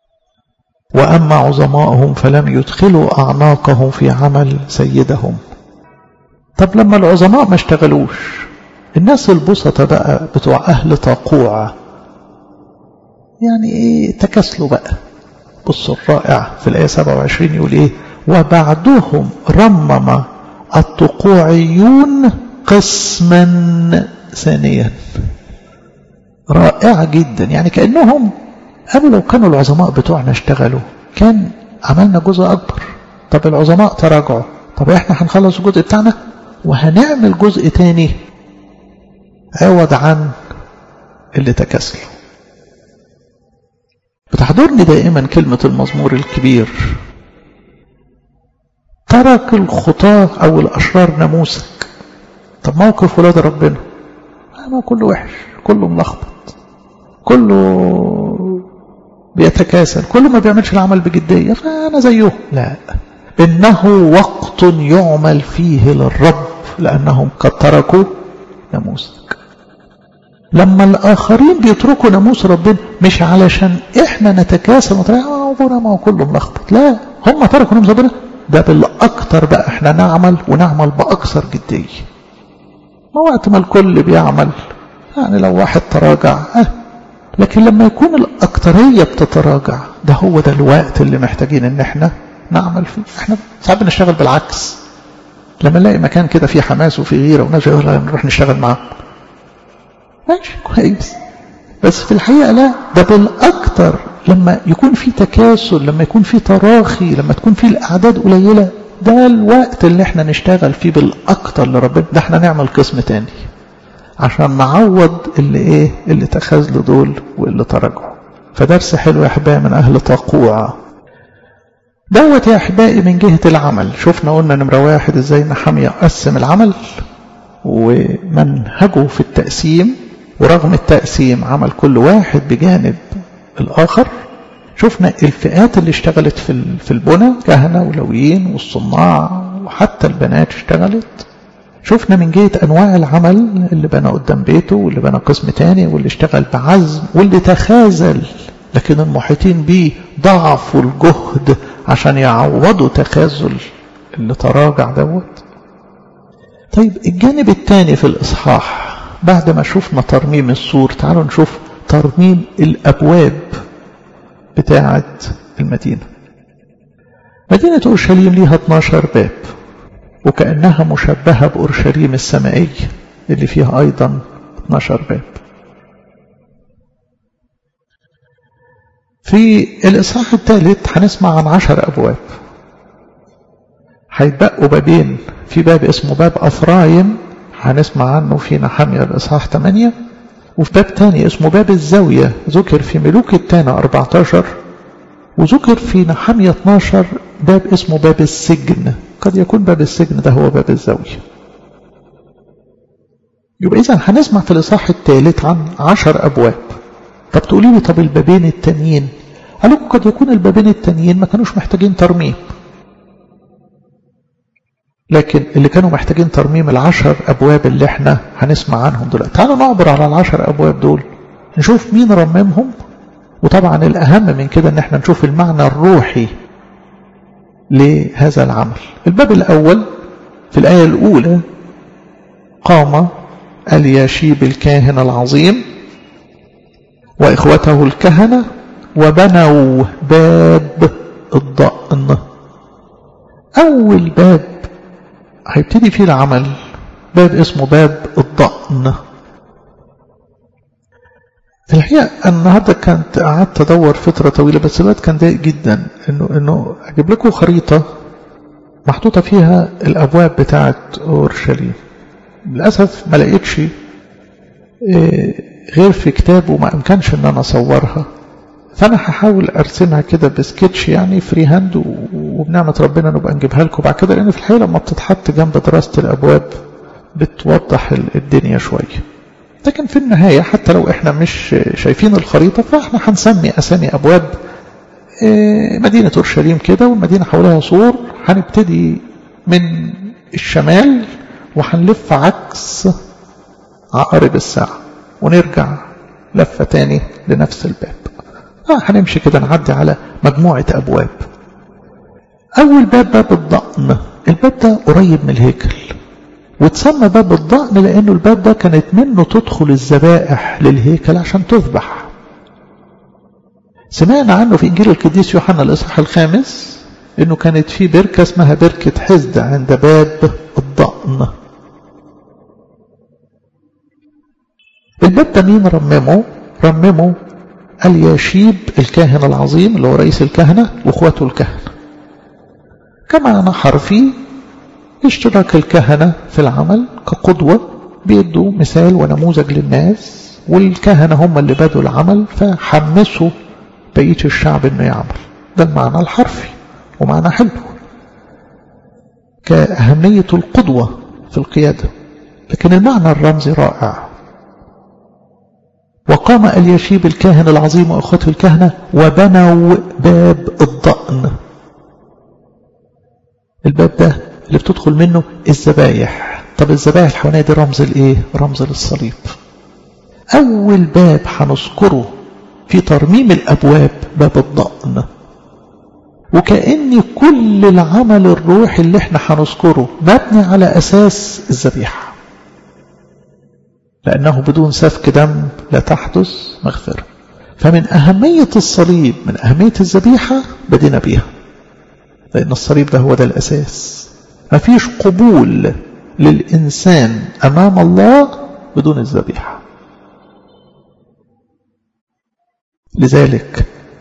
وأما عظمائهم فلم يدخلوا أعناقهم في عمل سيدهم. طب لما العظماء ما اشتغلوش، الناس البسطة بقى بتوع أهل تقوع يعني ايه؟ تكسلوا بقى. بصوا الرائع في الآية 27 يقول ايه؟ وبعدهم رمم التقوعيون قسما ثانيا. رائع جدا. يعني كأنهم قالوا لو كانوا العظماء بتوعنا اشتغلوا كان عملنا جزء أكبر. طب العظماء تراجعوا، طب احنا هنخلص الجزء بتاعنا وهنعمل جزء تاني عوض عن اللي تكسلوا. بتحضرني دائما كلمة المزمور الكبير: ترك الخطاة أو الأشرار ناموسك. طب موقف ولاد ربنا ما كله وحش، كله ملخبط، كله بيتكاسل، كله ما بيعملش العمل بجدية، فأنا زيه. لا، إنه وقت يعمل فيه للرب لأنهم قد تركوا ناموسك. لما الآخرين بيتركوا ناموس ربنا مش علشان إحنا نتكاسل ونتريق ما هو كله ملخبط، لا، هم تركوا ناموس ربنا، ده بالأكتر بقى إحنا نعمل ونعمل بأكثر جدية. ما وقت ما الكل بيعمل يعني لو واحد تراجع لكن لما يكون الأكترية بتتراجع ده هو ده الوقت اللي محتاجين إن إحنا نعمل فيه. إحنا ساعات بنشتغل بالعكس، لما نلاقي مكان كده فيه حماس وفيه غيرة وناس يقول نروح نشتغل معاه، ماشي كويس، بس في الحقيقة لا، ده بالأكتر لما يكون في تكاسل، لما يكون في تراخي، لما تكون في الأعداد قليلة، ده الوقت اللي احنا نشتغل فيه بالأكتر لربنا. ده احنا نعمل قسم تاني عشان نعوض اللي تخاذلوا دول واللي تراجعوا. فدرس حلو يا أحبائي من أهل تقوع دوت يا أحبائي. من جهة العمل شفنا قلنا نمرة 1 ازاي نحمية قسم العمل ومنهجه في التقسيم، ورغم التقسيم عمل كل واحد بجانب الآخر. شفنا الفئات اللي اشتغلت في البنى، كهنة ولويين والصناع وحتى البنات اشتغلت. شفنا من جهة أنواع العمل اللي بنى قدام بيته واللي بنى قسم تاني واللي اشتغل بعزم واللي تخاذل لكن المحيطين بيه ضعفوا الجهد عشان يعوضوا تخاذل اللي تراجع دوت. طيب الجانب الثاني في الإصحاح بعد ما شفنا ترميم السور، تعالوا نشوف ترميم الأبواب بتاعة المدينة. مدينة أورشليم ليها 12 باب، وكأنها مشبهة بأورشليم السمائية اللي فيها أيضا 12 باب. في الإصحاح الثالث هنسمع عن 10 أبواب، هيتبقوا بابين. في باب اسمه باب أفرايم هنسمع عنه في نحمية الإصحاح 8، وفي باب تاني اسمه باب الزاوية ذكر في ملوك الثاني 14، وذكر في نحمية 12 باب اسمه باب السجن. قد يكون باب السجن ده هو باب الزاوية. يبقى إذن هنسمع في الإصحاح الثالث عن 10 أبواب. طب تقولي لي طب البابين التانيين؟ قالوا قد يكون البابين التانيين ما كانوش محتاجين ترميم، لكن اللي كانوا محتاجين ترميم 10 أبواب اللي احنا هنسمع عنهم دلوقتي. تعالوا نعبر على 10 أبواب دول نشوف مين رممهم، وطبعا الأهم من كده ان احنا نشوف المعنى الروحي لهذا العمل. الباب الأول في الآية الأولى: قام الياشيب الكاهن العظيم وإخوته الكهنة وبنوا باب الضأن. أول باب هيبتدي فيه العمل باب اسمه باب الضأن. في الحقيقة النهاردة كانت قعدت أدور فترة طويلة، بس الوقت كان ضيق جدا إنه أجيب لكم خريطة محطوطة فيها الأبواب بتاعة أورشليم. للأسف ما لقيتش غير في كتاب وما أمكنش إن أنا أصورها، فأنا هحاول أرسمها كده بسكتش يعني فري هاند، وبنعمة ربنا نبقى نجيبها لكم بعد كده، لأن في الحقيقة لما بتتحط جنب دراسة الأبواب بتوضح الدنيا شوية. لكن في النهاية حتى لو إحنا مش شايفين الخريطة فإحنا هنسمي أسامي أبواب مدينة أورشليم كده، والمدينة حولها سور. هنبتدي من الشمال وهنلف عكس عقارب الساعة ونرجع لفة تاني لنفس الباب. هنمشي كده نعدي على مجموعة أبواب. أول باب باب الضأن. الباب ده قريب من الهيكل، وتسمى باب الضأن لأنه الباب ده كانت منه تدخل الذبائح للهيكل عشان تذبح. سمعنا عنه في إنجيل القديس يوحنا الإصحاح 5 إنه كانت في بركة اسمها بركة حزدة عند باب الضأن. الباب ده مين رممه الياشيب الكاهن العظيم اللي هو رئيس الكهنة واخواته الكهنة. كمعنى حرفي اشتراك الكهنة في العمل كقدوة، بيدوا مثال ونموذج للناس، والكهنة هم اللي بدوا العمل فحمسوا بقية الشعب انه يعمل. ده المعنى الحرفي ومعنى حلو كأهمية القدوة في القيادة، لكن المعنى الرمزي رائع. وقام الياشيب الكاهن العظيم وأخوته الكهنة وبنوا باب الضأن. الباب ده اللي بتدخل منه الذبايح. طب الذبايح الحوانية دي رمز الايه؟ رمز للصليب. أول باب هنذكره في ترميم الأبواب باب الضأن، وكأن كل العمل الروحي اللي احنا هنذكره مبني على أساس الذبيحة، لأنه بدون سفك دم لا تحدث مغفرة. فمن أهمية الصليب، من أهمية الذبيحة بدينا بيها، لأن الصليب ده هو ده الأساس. ما فيش قبول للإنسان أمام الله بدون الذبيحة. لذلك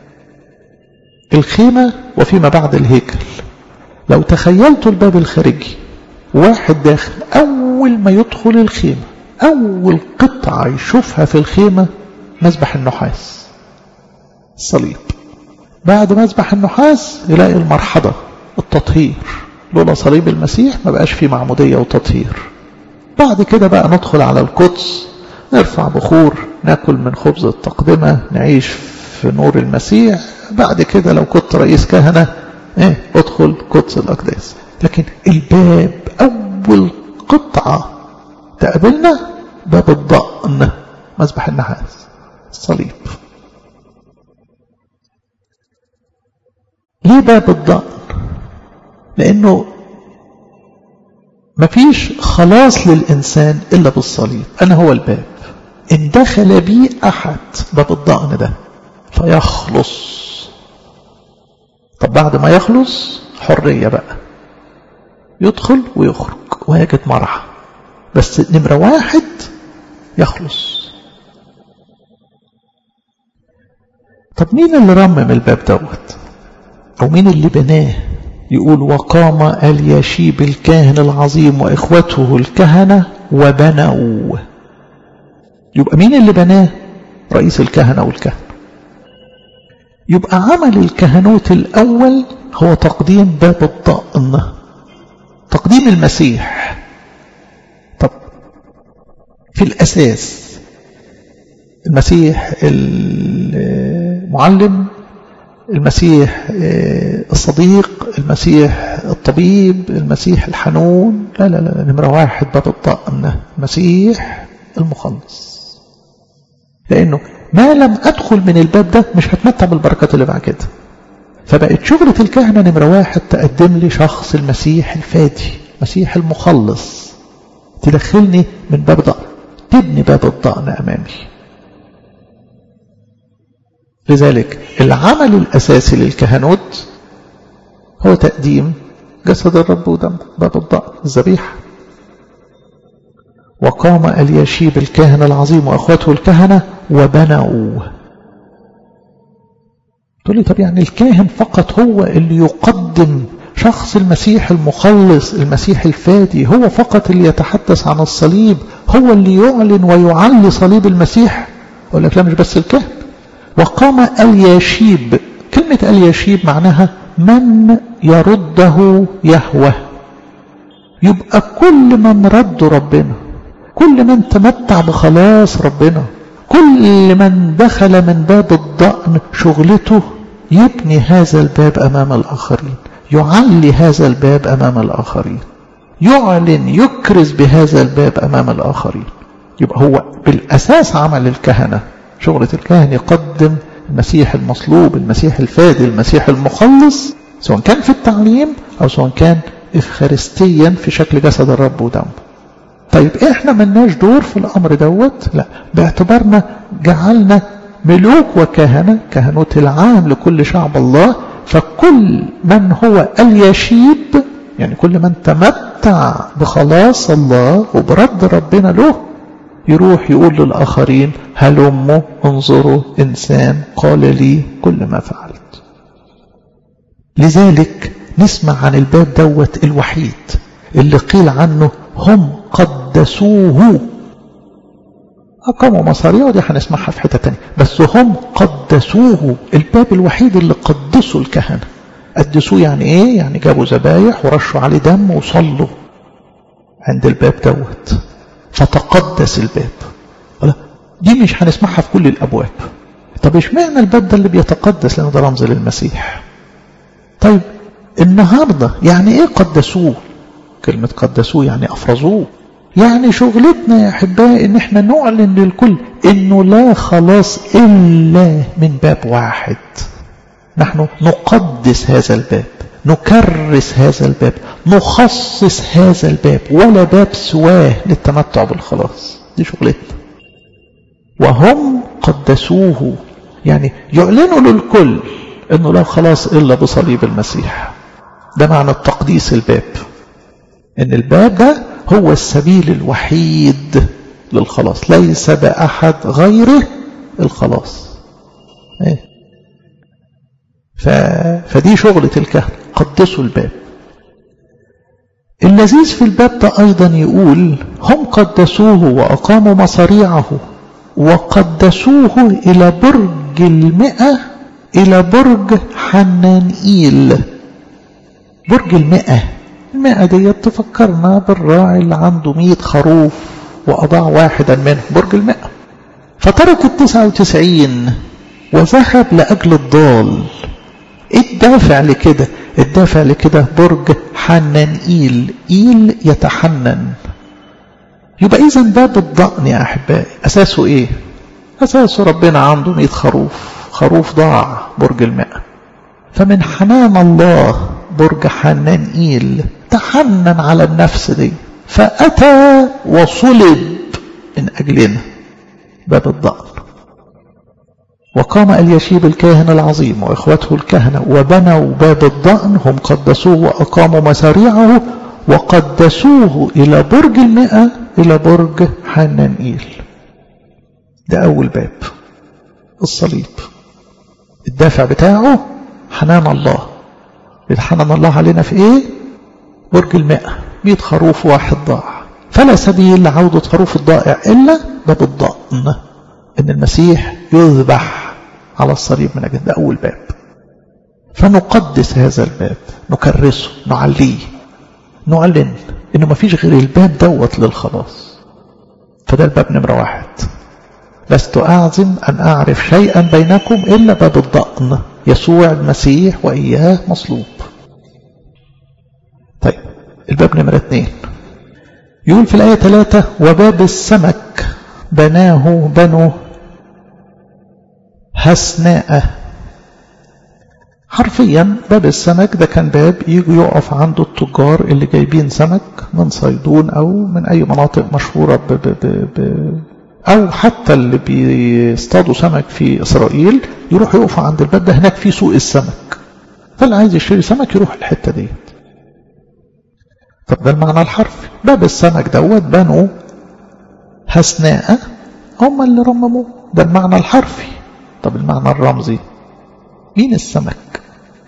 الخيمة وفيما بعد الهيكل، لو تخيلتوا الباب الخارجي واحد داخل، أول ما يدخل الخيمة أول قطعة يشوفها في الخيمة مذبح النحاس، الصليب. بعد مذبح النحاس يلاقي المرحضة، التطهير. لولا صليب المسيح ما بقاش فيه معمودية وتطهير. بعد كده بقى ندخل على القدس، نرفع بخور، ناكل من خبز التقدمة، نعيش في نور المسيح. بعد كده لو كنت رئيس كهنة ادخل قدس الأقداس. لكن الباب أول قطعة تقابلنا باب الضأن، مذبح النحاس، الصليب. ليه باب الضأن؟ لأنه مفيش خلاص للإنسان إلا بالصليب. أنا هو الباب، إن دخل بي أحد باب الضأن ده فيخلص. طب بعد ما يخلص حرية بقى، يدخل ويخرج ويجد مرعى، بس نمرة واحد يخلص. طب مين اللي رمم الباب دوت، أو مين اللي بناه؟ يقول وقام الياشيب الكاهن العظيم وإخوته الكهنة وبنوا. يبقى مين اللي بناه؟ رئيس الكهنة والكهنة. يبقى عمل الكهنوت الأول هو تقديم باب الضأن، تقديم المسيح. طب في الأساس المسيح المعلم، المسيح الصديق، المسيح الطبيب، المسيح الحنون. لا لا لا، نمرة واحد باب الضأن المسيح المخلص. لأنه ما لم أدخل من الباب ده مش هتمتع بالبركات اللي بعد كده. فبقت شغلة الكهنة نمرة واحد تقدم لي شخص المسيح الفادي، المسيح المخلص، تدخلني من باب ضأن، تبني باب الضأن أمامي. لذلك العمل الأساسي للكهنوت هو تقديم جسد الرب ودمه، باب الضأن، الذبيحة. وقام الياشيب الكاهن العظيم وأخواته الكهنة وبنوا. تقول لي طب يعني الكاهن فقط هو اللي يقدم شخص المسيح المخلص، المسيح الفادي، هو فقط اللي يتحدث عن الصليب، هو اللي يعلن ويعلي صليب المسيح؟ أقول لك لا، مش بس الكاهن. وقام الياشيب، كلمة الياشيب معناها من يرده يهوه. يبقى كل من رد ربنا، كل من تمتع بخلاص ربنا، كل من دخل من باب الضأن شغلته يبني هذا الباب أمام الآخرين، يعلي هذا الباب أمام الآخرين، يعلن يكرز بهذا الباب أمام الآخرين. يبقى هو بالأساس عمل الكهنة، شغلة الكاهن يقدم المسيح المصلوب، المسيح الفادي، المسيح المخلص، سواء كان في التعليم أو سواء كان إفخارستيا في شكل جسد الرب ودمه. طيب إحنا ملناش دور في الأمر دوت؟ لا، باعتبارنا جعلنا ملوك وكهنة، كهنوت العام لكل شعب الله، فكل من هو اليشيب، يعني كل من تمتع بخلاص الله وبرد ربنا له، يروح يقول للآخرين هلموا انظروا إنسان قال لي كل ما فعلت. لذلك نسمع عن الباب دوت الوحيد اللي قيل عنه هم قدسوه. أقاموا مصاريع ودي هنسمعها في حتة تانية، بس هم قدسوه، الباب الوحيد اللي قدسوا الكهنة. قدسوه يعني ايه؟ يعني جابوا ذبايح ورشوا عليه دم وصلوا عند الباب دوت، فتقدس الباب. دي مش هنسمعها في كل الأبواب. طب اشمعنى الباب ده اللي بيتقدس؟ لأنه ده رمز للمسيح. طيب النهاردة يعني ايه قدسوه؟ كلمة قدسوه يعني أفرزوه. يعني شغلتنا يا أحبائي إن احنا نعلن للكل إنه لا خلاص إلا من باب واحد. نحن نقدس هذا الباب، نكرس هذا الباب، نخصص هذا الباب، ولا باب سواه للتمتع بالخلاص. دي شغلتنا. وهم قدسوه يعني يعلنوا للكل إنه لا خلاص إلا بصليب المسيح. ده معنى التقديس الباب، إن الباب ده هو السبيل الوحيد للخلاص، ليس بأحد غيره الخلاص. فدي شغلة الكهنة، قدسوا الباب. اللذيذ في الباب ده أيضا يقول هم قدسوه وأقاموا مصاريعه وقدسوه إلى برج 100 إلى برج حنانئيل. برج 100 دي تفكرنا بالراعي اللي عنده 100 خروف وأضاع واحدا منه، برج 100. فترك 99 وذهب لأجل الضال. ايه الدافع لكده؟ الدافع لكده برج حنانئيل، إيل يتحنن. يبقى إذن باب الضأن يا أحبائي أساسه إيه؟ أساسه ربنا عنده 100 خروف ضاع، برج 100. فمن حنان الله برج حنانئيل تحنن على النفس دي، فأتى وصلب من أجلنا، باب الضأن. وقام اليشيب الكاهن العظيم وإخوته الكهنة وبنوا باب الضأن، هم قدسوه وأقاموا مصاريعه وقدسوه إلى برج 100 إلى برج حنانئيل. ده أول باب، الصليب. الدافع بتاعه حنان الله. حنان الله علينا في إيه؟ برج 100 خروف واحد ضاع، فلا سبيل لعودة خروف الضائع إلا باب الضأن، إن المسيح يذبح على الصليب من أجل. ده أول باب. فنقدس هذا الباب، نكرسه، نعليه، نعلن إنه ما فيش غير الباب دوت للخلاص. فده الباب نمرة 1. لست أعزم أن أعرف شيئا بينكم إلا باب الضأن، يسوع المسيح وإياه مصلوب. طيب الباب نمرة 2 يقول في الآية 3 وباب السمك بناه بنو هسناء. حرفيا باب السمك ده كان باب يجي يقف عنده التجار اللي جايبين سمك من صيدون أو من أي مناطق مشهورة أو حتى اللي بيصطادوا سمك في إسرائيل يروح يقفوا عند الباب ده. هناك في سوق السمك، فاللي عايز يشتري سمك يروح الحتة دي. طب ده المعنى الحرفي. باب السمك دوت بنو هسناء هم اللي رمموه، ده المعنى الحرفي. طب المعنى الرمزي، مين السمك؟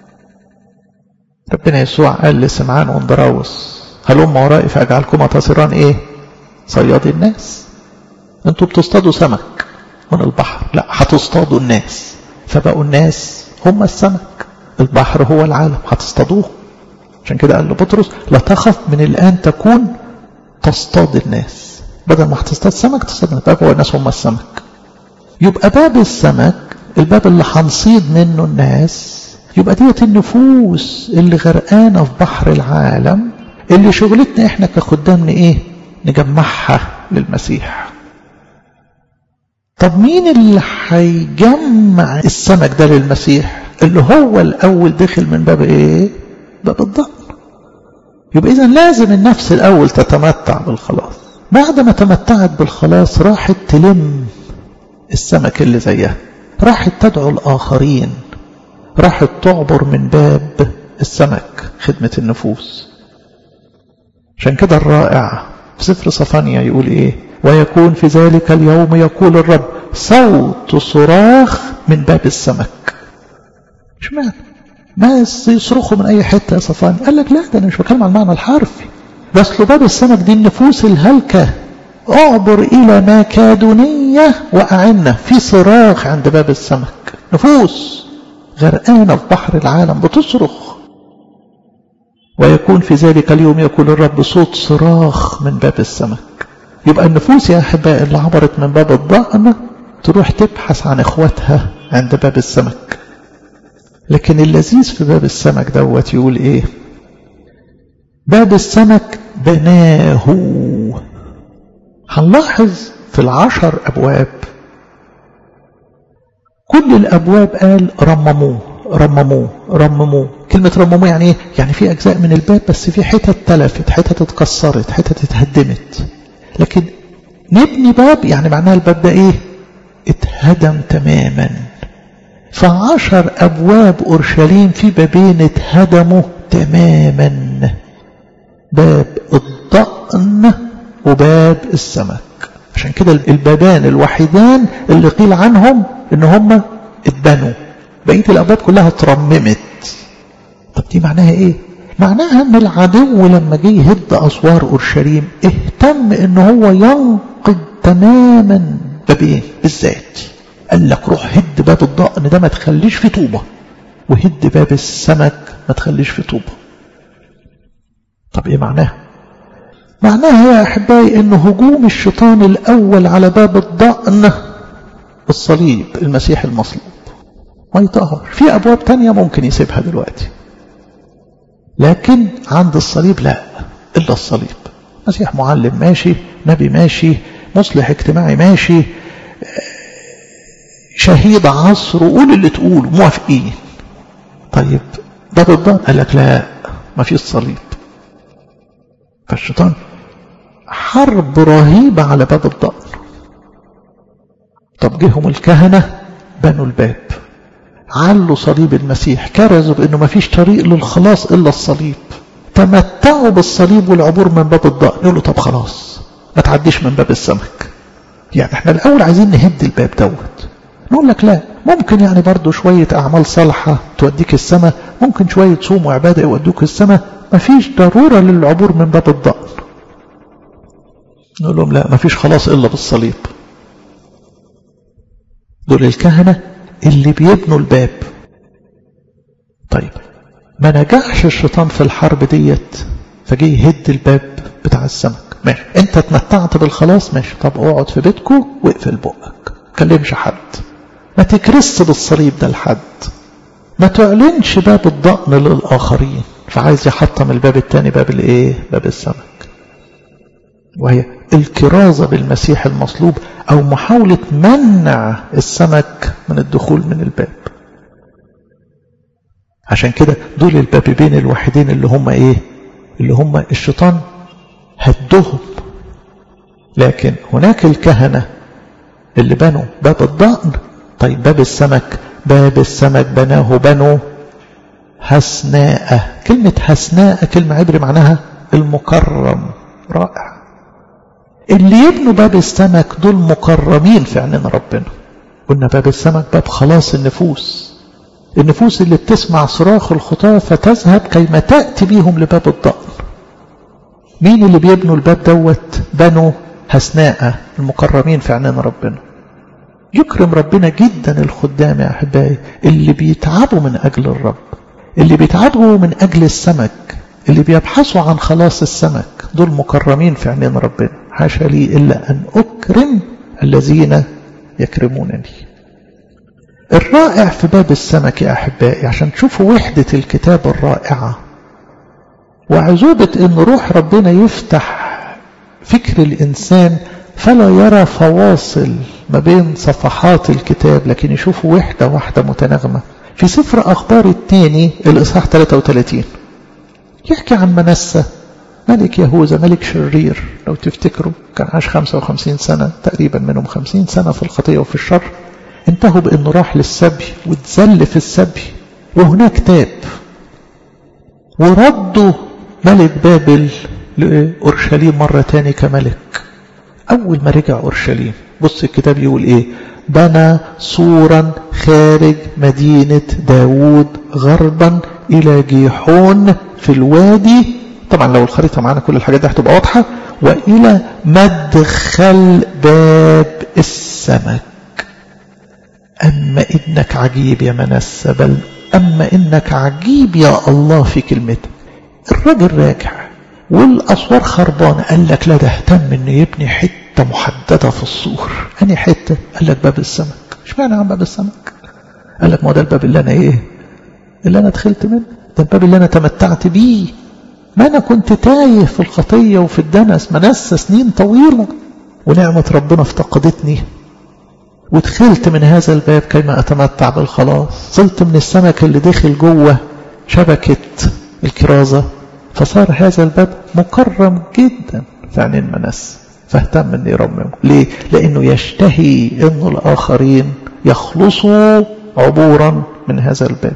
ربنا يسوع قال لسمعان وندراوس هلم ورائي فأجعلكما تصيران ايه؟ صياد الناس. انتوا بتصطادوا سمك من البحر، لا هتصطادوا الناس. فبقوا الناس هم السمك، البحر هو العالم، هتصطادوه. عشان كده قال لبطرس لا تخف، من الآن تكون تصطاد الناس. بدل ما هتصطاد سمك تصطاد الناس، بقى هو الناس هم السمك. يبقى باب السمك الباب اللي هنصيد منه الناس، يبقى ديت النفوس اللي غرقانة في بحر العالم، اللي شغلتنا احنا كخدامنا ايه؟ نجمعها للمسيح. طب مين اللي هيجمع السمك ده للمسيح؟ اللي هو الأول دخل من باب ايه؟ باب الضأن. يبقى إذن لازم النفس الأول تتمتع بالخلاص. بعد ما تمتعت بالخلاص راحت تلم السمك اللي زيها، راحت تدعو الآخرين، راحت تعبر من باب السمك خدمة النفوس. عشان كده الرائع في سفر صفانيا يقول ايه؟ ويكون في ذلك اليوم يقول الرب صوت صراخ من باب السمك. مش معنى بس يصرخوا من اي حتة يا صفانيا؟ قال لك لا، ده انا مش بتكلم عن المعنى الحرفي، بس باب السمك دي النفوس الهلكة. اعبر الى ماكادونية واعنا، في صراخ عند باب السمك، نفوس غرقانة في بحر العالم بتصرخ. ويكون في ذلك اليوم يقول الرب صوت صراخ من باب السمك. يبقى النفوس يا أحبائي اللي عبرت من باب الضأن تروح تبحث عن إخواتها عند باب السمك. لكن اللذيذ في باب السمك دوت يقول إيه؟ باب السمك بناه. هنلاحظ في 10 أبواب كل الأبواب قال رمموه رمموه رمموه. كلمة رمموه يعني ايه؟ يعني في أجزاء من الباب بس في حتت تلفت، حتت اتكسرت، حتت اتهدمت. لكن نبني باب يعني معناها الباب ده ايه؟ اتهدم تماما. ف10 أبواب أورشليم في بابين اتهدموا تماما، باب الضأن وباب السمك. عشان كده البابان الوحيدان اللي قيل عنهم ان هم اتبنوا، بقية الأبواب كلها اترممت. طب دي معناها ايه؟ معناها ان العدو لما جه يهد أسوار أورشليم اهتم ان هو ينقض تماما بابين بالذات. قال لك روح هد باب الضأن ده ما تخليش في طوبة، وهد باب السمك ما تخليش في طوبة. طب ايه معناها؟ معناها يا أحبائي ان هجوم الشيطان الأول على باب الضأن الصليب، المسيح المصلوب، ويطهر. في أبواب تانية ممكن يسيبها دلوقتي، لكن عند الصليب لا، إلا الصليب. مسيح معلم ماشي، نبي ماشي، مصلح اجتماعي ماشي، شهيد عصر، وقول اللي تقول موافقين. طيب باب الضأن قال لك لا، ما فيش الصليب. فالشيطان حرب رهيبة على باب الضأن. طب جيهم الكهنة بنوا الباب، علوا صليب المسيح، كرزوا بأنه ما فيش طريق للخلاص إلا الصليب، تمتعوا بالصليب والعبور من باب الضأن. يقولوا طب خلاص ما تعديش من باب السمك، يعني احنا الأول عايزين نهد الباب دوت. نقول لك لا، ممكن يعني برضو شوية أعمال صالحة توديك السماء، ممكن شوية صوم وعبادة يودوك السماء، ما فيش ضرورة للعبور من باب الضأن. نقول لهم لا، ما فيش خلاص إلا بالصليب. دول الكهنة اللي بيبنوا الباب. طيب ما نجحش الشيطان في الحرب ديت، فجي يهد الباب بتاع السمك. ماشي، انت اتمتعت بالخلاص، ماشي، طب اقعد في بيتكو واقفل بقك، كلمش حد، ما تكرس بالصليب ده لحد، ما تعلنش باب الضأن للآخرين. فعايز يحطم الباب التاني، باب الايه؟ باب السمك. وهي الكرازة بالمسيح المصلوب، او محاولة منع السمك من الدخول من الباب. عشان كده دول البابين الوحيدين اللي هم ايه؟ اللي هم الشيطان هدهم. لكن هناك الكهنة اللي بنوا باب الضأن. طيب باب السمك، باب السمك بناه بنو هسناء. كلمة هسناء كلمة عبري معناها المكرم. رائع. اللي يبنوا باب السمك دول مكرمين في عينين ربنا. قلنا باب السمك باب خلاص النفوس، النفوس اللي بتسمع صراخ الخطاة فتذهب كيما تأتي بيهم لباب الضأن. مين اللي بيبنوا الباب دوت؟ بنو هسناء، المكرمين في عينين ربنا. يكرم ربنا جدا الخدام يا أحبائي اللي بيتعبوا من أجل الرب، اللي بيتعبوا من أجل السمك، اللي بيبحثوا عن خلاص السمك. دول مكرمين في عينين ربنا. حاشا لي إلا أن أكرم الذين يكرمونني. الرائع في باب السمك يا أحبائي، عشان تشوفوا وحدة الكتاب الرائعة وعزوبة أن روح ربنا يفتح فكر الإنسان فلا يرى فواصل ما بين صفحات الكتاب، لكن يشوفوا وحدة واحدة متناغمة. في سفر أخبار الثاني الإصحاح 33 يحكي عن منسى ملك يهوذا، ملك شرير. لو تفتكروا كان عاش 55 سنة تقريبا، منهم 50 سنة في الخطية وفي الشر. انتهوا بأنه راح للسبي واتذل في السبي، وهناك تاب وردوا ملك بابل لأورشليم مرة تاني كملك. أول ما رجع أورشليم بص الكتاب يقول إيه؟ بنى سورا خارج مدينة داود غربا إلى جيحون في الوادي. طبعا لو الخريطة معانا كل الحاجات دي هتبقى واضحة. وإلى مدخل باب السمك. أما إنك عجيب يا منسى، بل أما إنك عجيب يا الله في كلمتك. الراجل راجع والأسوار خربانة، قال لك لا ده اهتم إنه يبني حتة محددة في السور. أنهي حتة؟ قال لك باب السمك. اشمعنى عن باب السمك؟ قال لك ما ده الباب اللي أنا اللي أنا دخلت منه، ده الباب اللي أنا تمتعت بيه. ما أنا كنت تايه في الخطية وفي الدنس منسى سنين طويلة، ونعمة ربنا افتقدتني ودخلت من هذا الباب كيما أتمتع بالخلاص. صلت من السمك اللي دخل جوه شبكة الكرازة، فصار هذا الباب مكرم جدا في عينين منسى، فاهتم أن يرممه. ليه؟ لأنه يشتهي أن الآخرين يخلصوا عبورا من هذا الباب.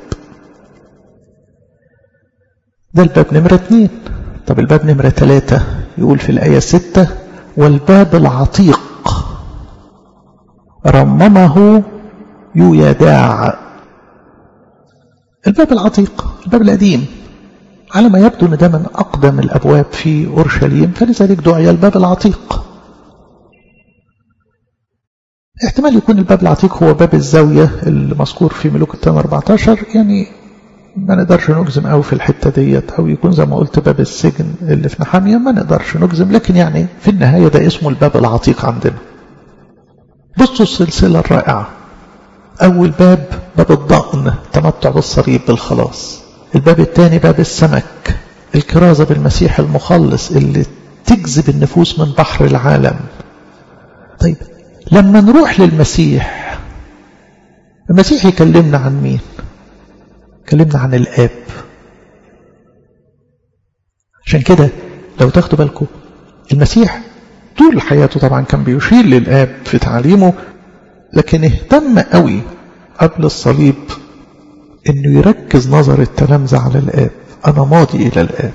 ده الباب نمرة 2. طب الباب نمرة 3 يقول في الآية 6 والباب العتيق رممه يوداع. الباب العتيق الباب القديم، على ما يبدو أن ده من أقدم الأبواب في أورشليم، فلذلك دعي الباب العتيق. احتمال يكون الباب العتيق هو باب الزاوية اللي مذكور في ملوك الثاني 14، يعني ما نقدرش نجزم قوي في الحتة ديت، أو يكون زي ما قلت باب السجن اللي في نحامية، ما نقدرش نجزم، لكن يعني في النهاية ده اسمه الباب العتيق عندنا. بصوا السلسلة الرائعة. أول باب باب الضأن، تمتع بالصليب بالخلاص. الباب الثاني باب السمك، الكرازة بالمسيح المخلص اللي تجذب النفوس من بحر العالم. طيب لما نروح للمسيح، المسيح يكلمنا عن مين؟ يكلمنا عن الآب. عشان كده لو تاخدوا بالكم المسيح طول حياته طبعا كان بيشير للآب في تعليمه، لكن اهتم قوي قبل الصليب انه يركز نظر التلامذة على الآب. انا ماضي الى الآب.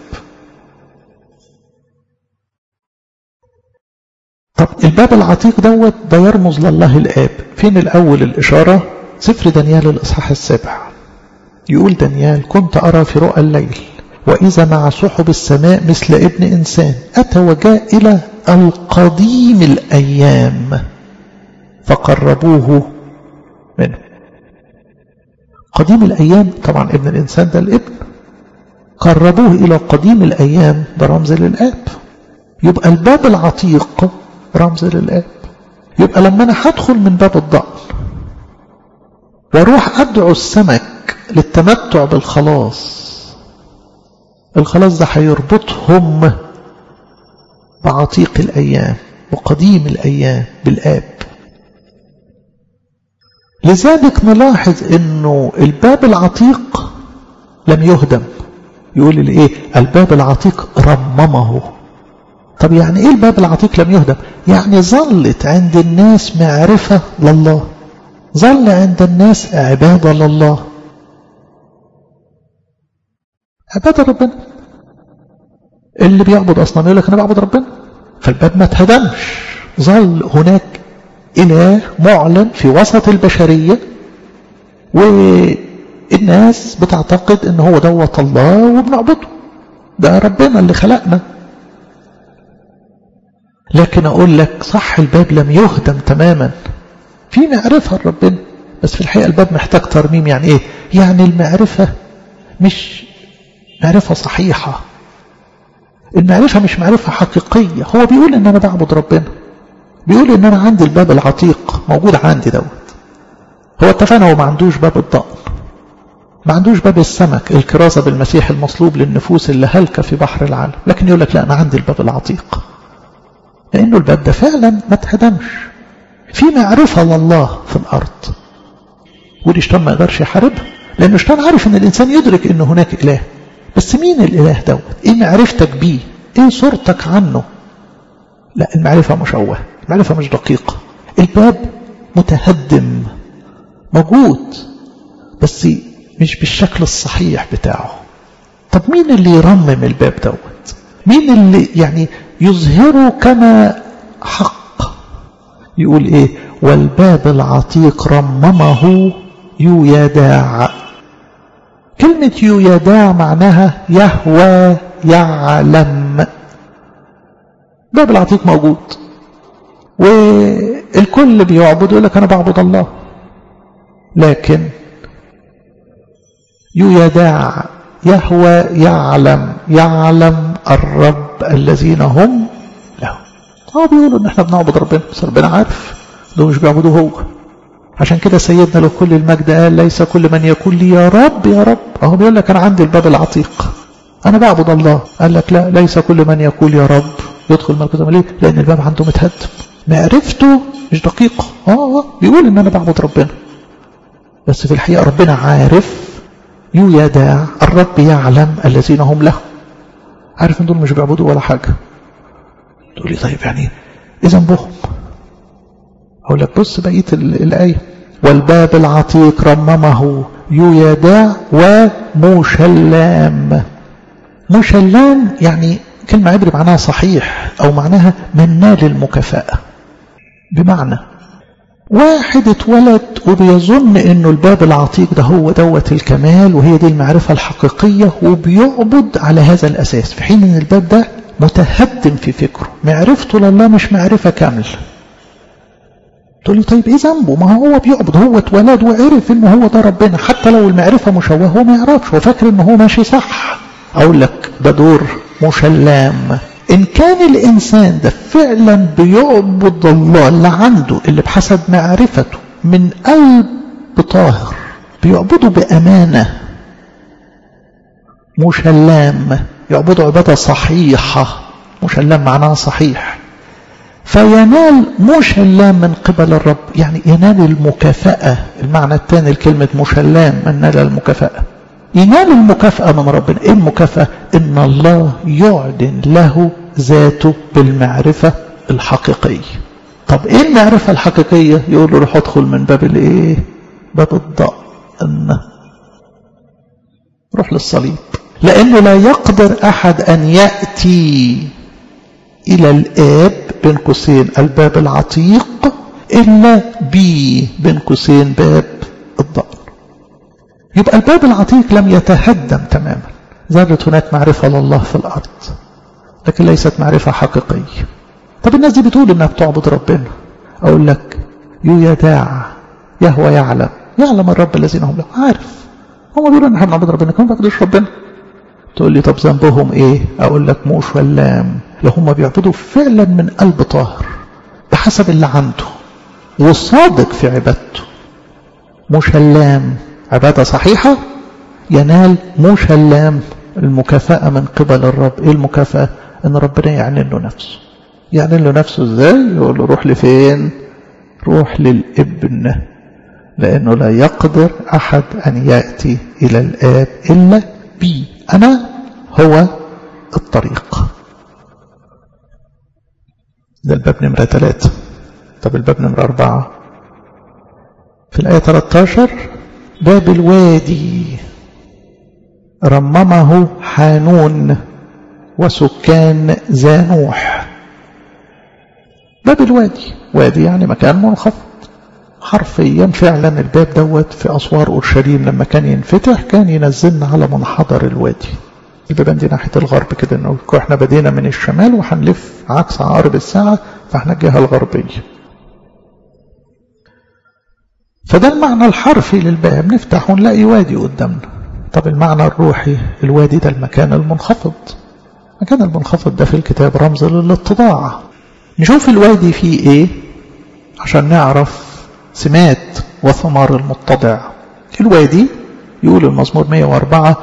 طب الباب العتيق دوت ده يرمز لله الآب. فين الأول الإشارة؟ سفر دانيال الإصحاح 7 يقول دانيال كنت أرى في رؤى الليل وإذا مع سحب السماء مثل ابن إنسان أتى وجاء إلى القديم الأيام فقربوه منه. قديم الأيام طبعا ابن الإنسان ده الابن، قربوه إلى قديم الأيام ده رمز للآب. يبقى الباب العتيق رمز للآب. يبقى لما أنا هدخل من باب الضأن واروح أدعو السمك للتمتع بالخلاص، الخلاص ده هيربطهم بعتيق الأيام وقديم الأيام بالآب. لذلك نلاحظ انه الباب العتيق لم يهدم. يقول الايه؟ الباب العتيق رممه. طب يعني ايه الباب العتيق لم يهدم؟ يعني ظلت عند الناس معرفة لله، ظل عند الناس عبادة لله، عبادة ربنا. اللي بيعبد أصنام يقول لك أنا بعبد ربنا، فالباب ما اتهدمش، ظل هناك إله معلن في وسط البشرية، والناس بتعتقد إن هو دوت الله وبنعبده، ده ربنا اللي خلقنا. لكن أقول لك صح الباب لم يهدم تماما، في معرفة لربنا، بس في الحقيقة الباب محتاج ترميم. يعني إيه؟ يعني المعرفة مش معرفة صحيحة، المعرفة مش معرفة حقيقية. هو بيقول إن أنا بعبد ربنا، بيقول إن أنا عندي الباب العتيق موجود عندي دوت. هو اتفقنا هو ما عندوش باب الضأن، ما عندوش باب السمك، الكرازة بالمسيح المصلوب للنفوس اللي هلكة في بحر العالم، لكن يقول لك لا أنا عندي الباب العتيق. لأنه الباب ده فعلا ما اتهدمش، في معرفة لله في الأرض، والشيطان ما يقدرش يحاربها، لأن الشيطان عارف أن الإنسان يدرك أن هناك إله، بس مين الإله دوت؟ إيه معرفتك بيه؟ إيه صورتك عنه؟ لا، المعرفة مشوهة، المعرفة مش دقيقة. الباب متهدم موجود بس مش بالشكل الصحيح بتاعه. طب مين اللي يرمم الباب دوت؟ مين اللي يعني يظهره كما حق؟ يقول ايه؟ والباب العتيق رممه يويداع. كلمة يويداع معناها يهوى يعلم. الباب العتيق موجود والكل بيعبد، يقول لك انا بعبد الله، لكن يويداع يهوى يعلم الرب الذين هم له. هو بيقولوا ان احنا بنعبد ربنا، بس ربنا عارف دول مش بيعبدوه هو. عشان كده سيدنا له كل المجد قال ليس كل من يقول لي يا رب يا رب. اهو بيقول لك انا عندي الباب العتيق، انا بعبد الله. قال لك لا، ليس كل من يقول يا رب يدخل ملكوت الله. ليه؟ لان الباب عنده متهدم، معرفته مش دقيقه. بيقول ان انا بعبد ربنا، بس في الحقيقه ربنا عارف. يويداع الرب يعلم الذين هم له. عارف ان دول مش بيعبدوا ولا حاجه. تقول لي طيب يعني ايه ذنبهم؟ اقول لك بص بقيه الايه. والباب العتيق رممه يويداع ومشلام. مشلام يعني كلمه عبري معناها صحيح، او معناها منال المكافاه. بمعنى واحد اتولد وبيظن انه الباب العتيق ده هو دوت الكمال وهي دي المعرفة الحقيقية، وبيعبد على هذا الاساس، في حين ان الباب ده متهدم في فكره، معرفته لله مش معرفة كاملة. تقول لي طيب ايه ذنبه؟ ما هو بيعبد، هو اتولد وعرف انه هو ده ربنا، حتى لو المعرفة مشوهة هو ما يعرفش، هو فاكر انه هو ماشي صح. اقول لك ده دور مشلام. إن كان الإنسان ده فعلا بيعبد الله اللي عنده، اللي بحسب معرفته من قلب طاهر، بيعبده بأمانة، مشلام، يعبده عبادة صحيحة. مشلام معناها صحيح، فينال مشلام من قبل الرب، يعني ينال المكافأة. المعنى الثاني لكلمة مشلام من نال المكافأة، ينال المكافأة من ربنا. ايه المكافأة؟ ان الله يعلن له ذاته بالمعرفة الحقيقية. طب ايه المعرفة الحقيقية؟ يقول له روح ادخل من باب الايه؟ باب الضأن، روح للصليب. لانه لا يقدر احد ان يأتي الى الاب بين قوسين الباب العتيق الا بين قوسين باب الضأن. يبقى الباب العتيق لم يتهدم تماما، زادت هناك معرفة لله في الأرض، لكن ليست معرفة حقيقية. طب الناس دي بتقول إنها بتعبد ربنا. أقول لك يويداع يهوى يعلم الرب الذين هم له. عارف هم بيقولوا إن احنا بنعبد ربنا، كانوا ما بيعبدوش ربنا. تقول لي طب ذنبهم إيه؟ أقول لك مشلام. لو هم بيعبدوا فعلا من قلب طاهر بحسب اللي عنده وصادق في عبادته، مشلام، عبادة صحيحة، ينال مشلام المكافأة من قبل الرب. ايه المكافأة؟ ان ربنا يعلن له نفسه. يعلن له نفسه ازاي؟ يقول له روح لفين؟ روح للابن، لانه لا يقدر احد ان يأتي الى الاب الا بي، انا هو الطريق. ده الباب نمرة 3. طب الباب نمرة 4 في الآية 13. باب الوادي رممه حانون وسكان زانوح. باب الوادي، وادي يعني مكان منخفض. حرفيا فعلا الباب دوت في أسوار أورشليم لما كان ينفتح كان ينزلنا على منحدر الوادي. البيبان دي ناحية الغرب كده، انه احنا بدينا من الشمال وهنلف عكس عقارب الساعة، فاحنا الجهة الغربية. فده المعنى الحرفي للباب، نفتح ونلاقي وادي قدامنا. طب المعنى الروحي، الوادي ده المكان المنخفض. المكان المنخفض ده في الكتاب رمز للاتضاع. نشوف الوادي فيه ايه عشان نعرف سمات وثمار المتضع. الوادي يقول المزمور 104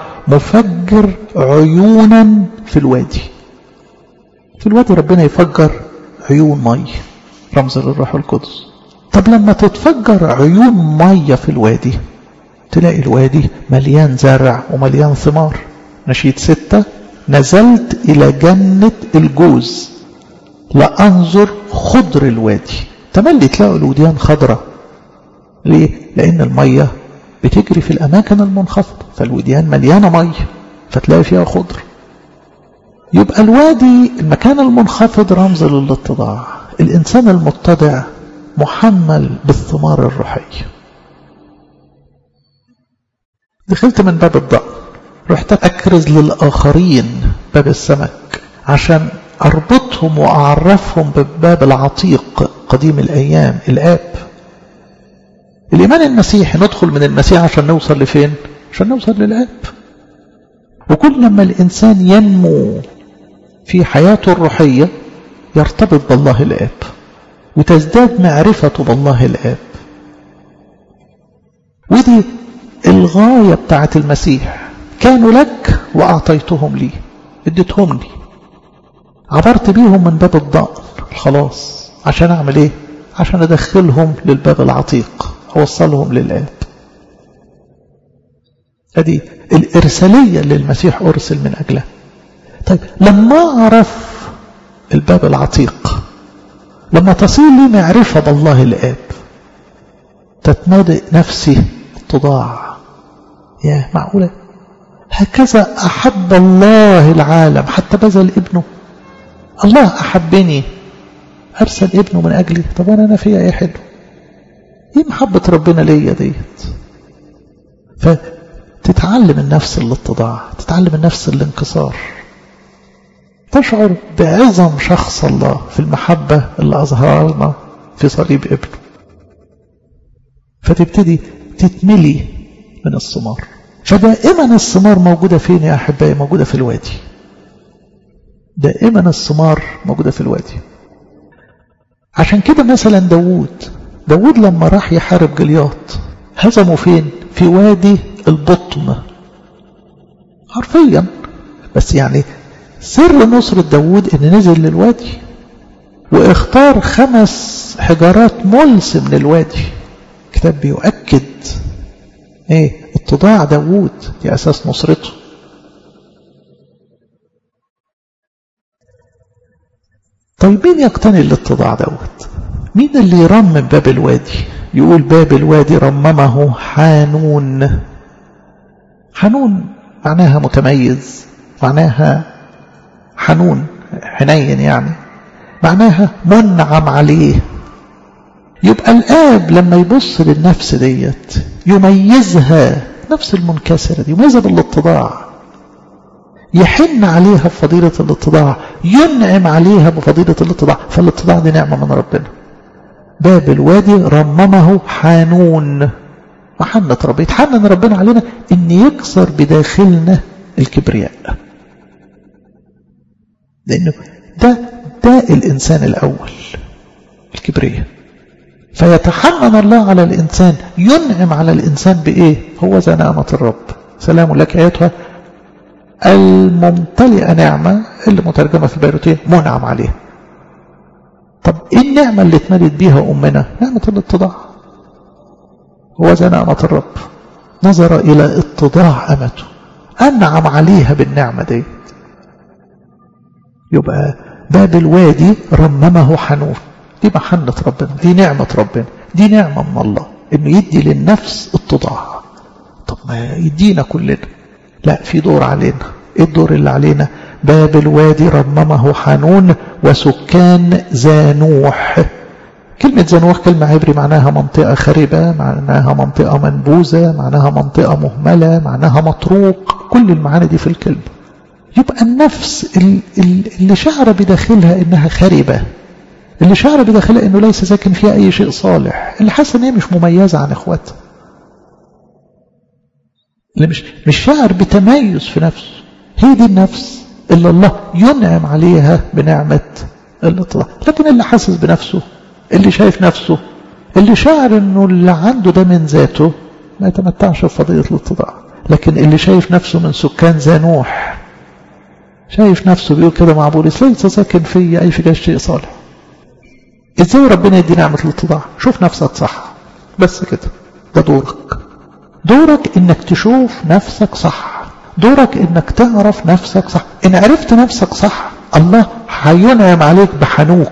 مفجر عيونا في الوادي. في الوادي ربنا يفجر عيون مية، رمز للروح القدس. طب لما تتفجر عيون مية في الوادي تلاقي الوادي مليان زرع ومليان ثمار. نشيد 6: نزلت إلى جنة الجوز لأنظر خضر الوادي. تملي تلاقوا الوديان خضرة. ليه؟ لأن المية بتجري في الأماكن المنخفضة، فالوديان مليانة مية فتلاقي فيها خضر. يبقى الوادي المكان المنخفض رمز للاتضاع. الإنسان المتضع محمل بالثمار الروحية. دخلت من باب الضأن، رحت أكرز للآخرين باب السمك عشان أربطهم وأعرفهم بباب العتيق قديم الأيام، الآب. الإيمان المسيحي ندخل من المسيح عشان نوصل لفين؟ عشان نوصل للآب. وكل لما الإنسان ينمو في حياته الروحية يرتبط بالله الآب وتزداد معرفته بالله الآب. ودي الغاية بتاعت المسيح. كانوا لك وأعطيتهم لي، اديتهم لي، عبرت بيهم من باب الضأن خلاص. عشان أعمل إيه؟ عشان أدخلهم للباب العتيق، أوصلهم للآب. هذه الإرسالية اللي المسيح أرسل من أجلها. طيب لما أعرف الباب العتيق، لما تصير لي معرفة بالله الآب، تتمادئ نفسي اتضاع. يا معقولة هكذا أحب الله العالم حتى بذل ابنه؟ الله أحبني أرسل ابنه من أجلي. طب أنا فيها إيه حلو؟ إيه محبة ربنا ليا ديت؟ فتتعلم النفس الاتضاع، تتعلم النفس الانكسار، تشعر بعظم شخص الله في المحبة اللي أظهرها لنا في صليب ابنه، فتبتدي تتملي من الثمار. فدائما الثمار موجودة فين يا أحبائي؟ موجودة في الوادي. دائما الثمار موجودة في الوادي. عشان كده مثلا داود لما راح يحارب جلياط هزمه فين؟ في وادي البطم حرفيا. بس يعني سر نصرة داود ان نزل للوادي واختار 5 حجارات ملس من الوادي. الكتاب بيؤكد اتضاع داود دي اساس نصرته. طيب مين يقتني الاتضاع دوت؟ مين اللي يرمم باب الوادي؟ يقول باب الوادي رممه حانون. حانون معناها متميز، معناها حنون حنين، يعني معناها منعم عليه. يبقى الآب لما يبص للنفس ديت يميزها، نفس المنكسرة دي يميزها بالاتضاع، يحن عليها بفضيلة الاتضاع، ينعم عليها بفضيلة الاتضاع. فالاتضاع دي نعمة من ربنا. باب الوادي رممه حانون، محنة ربنا. يتحنن ربنا علينا ان يكسر بداخلنا الكبرياء، لانه ده الانسان الاول الكبرياء. فيتحنن الله على الانسان، ينعم على الانسان بايه؟ هو ذا نعمة الرب. سلام لك ايتها الممتلئة نعمة، اللي مترجمة في البيروتين منعم عليه. طب ايه النعمة اللي اتملت بيها امنا؟ نعمة الاتضاع. هو ذا نعمة الرب، نظر الى اتضاع امته، انعم عليها بالنعمة دي. يبقى باب الوادي رممه حنون، دي محنة ربنا، دي نعمة ربنا، دي نعمة من الله انه يدي للنفس اتضاع. طب ما يدينا كلنا؟ لا، في دور علينا. ايه الدور اللي علينا؟ باب الوادي رممه حنون وسكان زانوح. كلمة زانوح كلمة عبري معناها منطقة خربة، معناها منطقة منبوذة، معناها منطقة مهملة، معناها مطروق. كل المعاني دي في الكلمة. يبقى النفس اللي شعر بداخلها انها خربة، اللي شعر بداخلها انه ليس ساكن فيها اي شيء صالح، اللي حاسة ان هي مش مميزة عن اخواتها، اللي مش شاعر بتميز في نفسه، هي دي النفس اللي الله ينعم عليها بنعمة الاتضاع. لكن اللي حاسس بنفسه، اللي شايف نفسه، اللي شاعر انه اللي عنده ده من ذاته، ما يتمتعش بفضيلة الاتضاع. لكن اللي شايف نفسه من سكان زانوح، شايف نفسه بيقول كده مع بولس: ليس ساكن في أي شيء صالح. ازاي ربنا يدي نعمة الاتضاع؟ شوف نفسك صح بس كده، ده دورك انك تشوف نفسك صح، دورك انك تعرف نفسك صح. ان عرفت نفسك صح الله هينعم عليك بحنوك.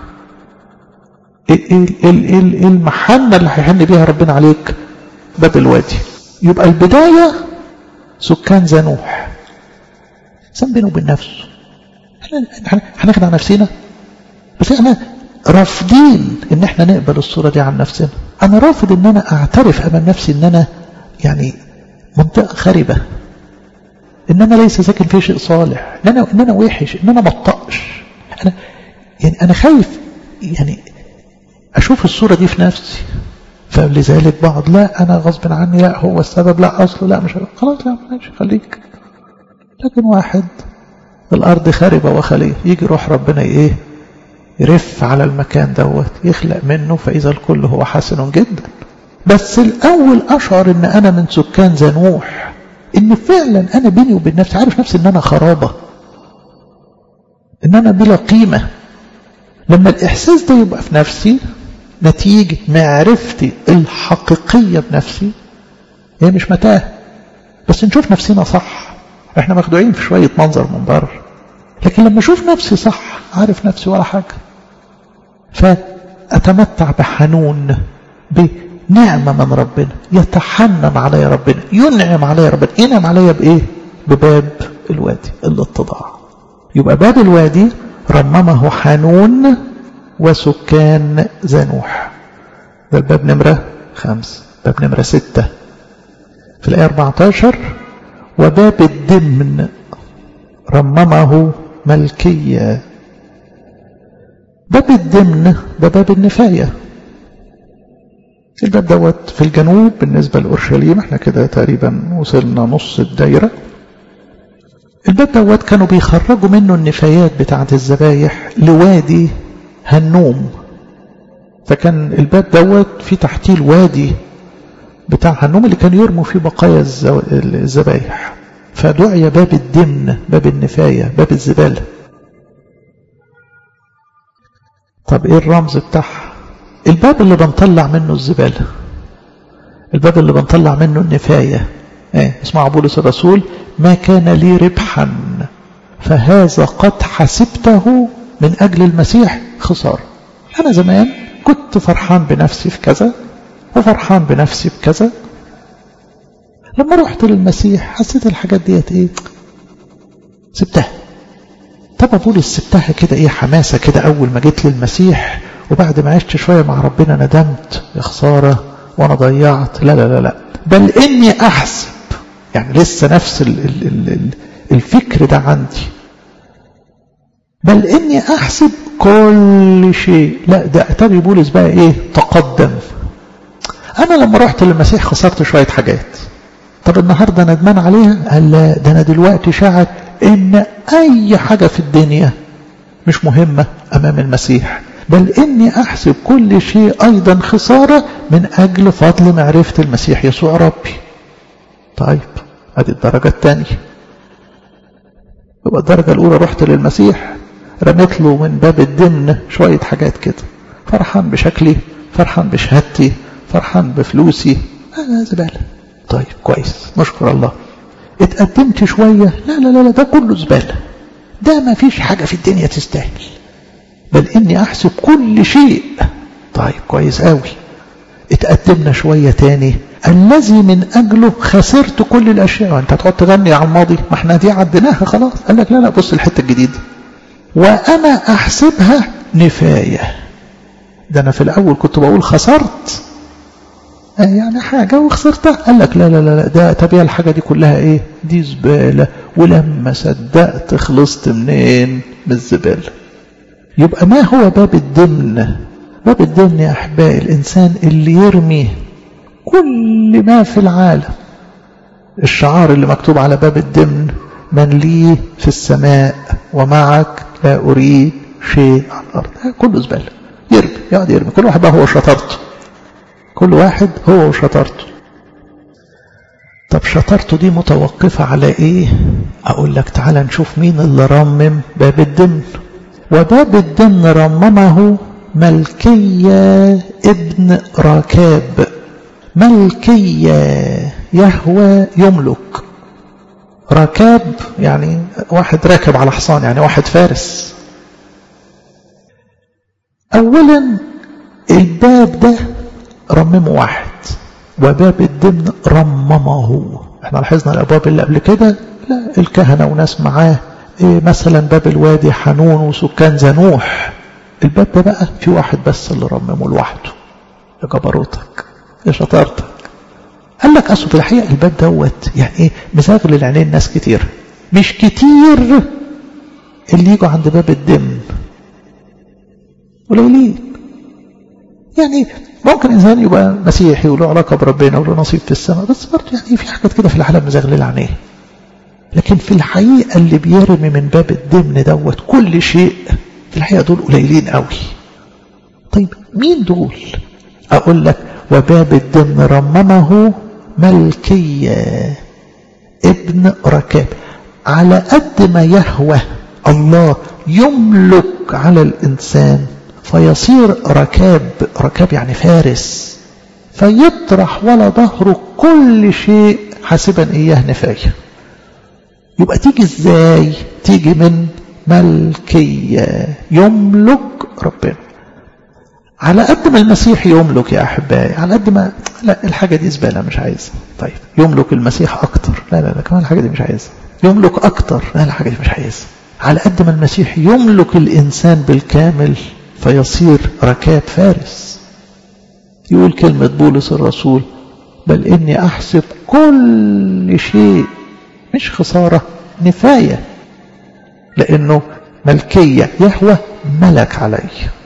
المحنة اللي هيحن بيها ربنا عليك باب الوادي. يبقى البداية سكان زنوح، إنسان بينه وبين نفسه. هناخد عن نفسنا، بس احنا رافضين ان احنا نقبل الصورة دي عن نفسنا. انا رافض ان انا اعترف امام نفسي ان انا يعني منطقة خربة، ان انا ليس ساكن فيه شيء صالح، ان انا وحش، ان انا بطقش. انا خايف يعني اشوف الصورة دي في نفسي. فلذلك بعض لا انا غصب عني، لا هو السبب، لا اصله، لا مش خلاص، لا ماشي خليك. لكن واحد الارض خاربة وخليه، يجي روح ربنا ايه يرف على المكان دوت، يخلق منه فاذا الكل هو حسن جدا. بس الاول اشعر ان انا من سكان زنوح، ان فعلا انا بيني وبين نفسي عارف نفسي ان انا خرابة، ان انا بلا قيمة. لما الاحساس ده يبقى في نفسي نتيجة معرفتي الحقيقية بنفسي، هي مش متاهة، بس نشوف نفسنا صح. احنا مخدوعين في شوية منظر من بره، لكن لما اشوف نفسي صح عارف نفسي ولا حاجة، فأتمتع بحنون، بنعمة من ربنا، يتحنن علي ربنا، ينعم علي ربنا. ينعم علي بإيه؟ بباب الوادي الاتضاع. يبقى باب الوادي رممه حنون وسكان زنوح. ده الباب نمرة 5. باب نمرة 6 في الآية 14: وباب الدمن رممه ملكية. باب الدمن ده باب النفاية. الباب دوت في الجنوب بالنسبة لأورشليم، احنا كده تقريبا وصلنا نص الدايرة. الباب دوت كانوا بيخرجوا منه النفايات بتاعة الذبايح لوادي هنوم. فكان الباب دوت في تحتيه الوادي بتاع هنوم اللي كانوا يرموا فيه بقايا الذبايح، فدعي باب الدمن، باب النفاية، باب الزبالة. طب ايه الرمز بتاعها؟ الباب اللي بنطلع منه الزبالة، الباب اللي بنطلع منه النفاية. اسمع بولس الرسول: ما كان لي ربحا فهذا قد حسبته من أجل المسيح خسارة. أنا زمان كنت فرحان بنفسي في كذا وفرحان بنفسي بكذا، لما رحت للمسيح حسيت الحاجات ديت ايه، سبتها. طب بولس سبتها كده ايه، حماسة كده اول ما جيت للمسيح، وبعد ما عشت شوية مع ربنا ندمت يا خسارة وانا ضيعت. لا لا لا لا، بل اني احسب، يعني لسه نفس الفكر ده عندي، بل اني احسب كل شيء. لا ده اتاري بولس بقى ايه، تقدم. انا لما رحت للمسيح خسرت شوية حاجات، طب النهاردة ندمان عليها؟ قال لا، ده انا دلوقتي شاعر ان اي حاجة في الدنيا مش مهمة امام المسيح، بل اني احسب كل شيء ايضا خسارة من اجل فضل معرفة المسيح يسوع ربي. طيب ادي الدرجة الثانية. يبقى الدرجة الاولى رحت للمسيح، رميت له من باب الدمن شوية حاجات كده، فرحان بشكلي، فرحان بشهادتي، فرحان بفلوسي، زبالة. طيب كويس، نشكر الله. اتقدمت شوية، لا لا لا، ده كله زبالة، ده ما فيش حاجة في الدنيا تستاهل، بل اني احسب كل شيء. طيب كويس قوي. اتقدمنا شوية تاني: الذي من اجله خسرت كل الاشياء. وانت هتقعد تغني على الماضي، ما احنا دي عديناها خلاص. قال لك لا لا، بص الحتة الجديدة: وانا احسبها نفاية. ده انا في الاول كنت بقول خسرت يعني حاجة وخسرتها. قال لك لا لا لا، ده تبيع الحاجة دي كلها ايه، دي زبالة. ولما صدقت خلصت منين؟ من الزبالة. يبقى ما هو باب الدمن؟ باب الدمن يا أحبائي الإنسان اللي يرمي كل ما في العالم. الشعار اللي مكتوب على باب الدمن: من لي في السماء ومعك لا أريد شيء على الأرض. كله زبالة، يرمي، يقعد يرمي. كل واحد بقى هو شطارته، كل واحد هو وشطارته. طب شطارته دي متوقفة على ايه؟ اقول لك تعالى نشوف مين اللي رمم باب الدمن. وباب الدمن رممه ملكية ابن ركاب. ملكية يهوى يملك، ركاب يعني واحد راكب على حصان، يعني واحد فارس. اولا الباب ده رممه واحد، وباب الدمن رممه. احنا لاحظنا الابواب اللي قبل كده لا، الكهنة وناس معاه، مثلا باب الوادي حنون وسكان زنوح. الباب ده بقى في واحد بس اللي رممه لوحده. يا جبروتك يا شطارتك. قال لك اصل في الحقيقه الباب دوت يعني ايه، مزاغل العينين ناس كتير، مش كتير اللي يجوا عند باب الدم، قليلين. يعني ممكن انسان يبقى مسيحي وله علاقه بربنا وله نصيب في السماء، بس برضه يعني في حاجات كده في العالم مزاغل العينين. لكن في الحقيقه اللي بيرمي من باب الدم دوت كل شيء، في الحقيقه دول قليلين قوي. طيب مين دول؟ اقول لك وباب الدم رممه ملكية ابن ركاب. على قد ما يهوى الله يملك على الإنسان فيصير ركاب. ركاب يعني فارس، فيطرح ولا ظهره كل شيء حاسبا إياه نفاية. يبقى تيجي إزاي؟ تيجي من ملكية، يملك ربنا. على قد ما المسيح يملك يا أحبائي، على قد ما لا الحاجة دي زبالة مش عايزها. طيب يملك المسيح أكتر، لا كمان الحاجة دي مش عايزها. يملك أكتر، لا الحاجة دي مش عايزها. على قد ما المسيح يملك الإنسان بالكامل فيصير ركاب فارس. يقول كلمة بولس الرسول بل إني أحسب كل شيء مش خسارة نفاية، لأنه ملكية يهوى ملك علي.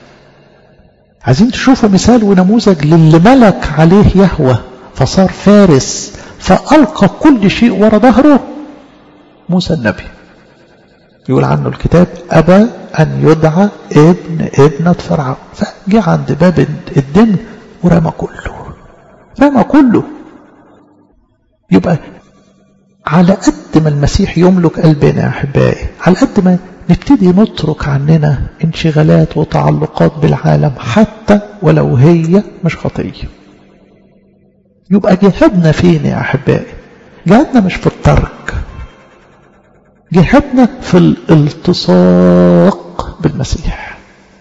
عايزين تشوفوا مثال ونموذج للي ملك عليه يهوى فصار فارس فألقى كل شيء ورا ظهره. موسى النبي يقول عنه الكتاب أبى أن يدعى ابنة فرعون، فجاء عند باب الدم ورمى كله. يبقى على قد ما المسيح يملك قلبنا يا أحبائي، على قد ما نبتدي نترك عننا انشغالات وتعلقات بالعالم حتى ولو هي مش خطية. يبقى جهادنا فين يا أحبائي؟ جهادنا مش في الترك، جهادنا في الالتصاق بالمسيح.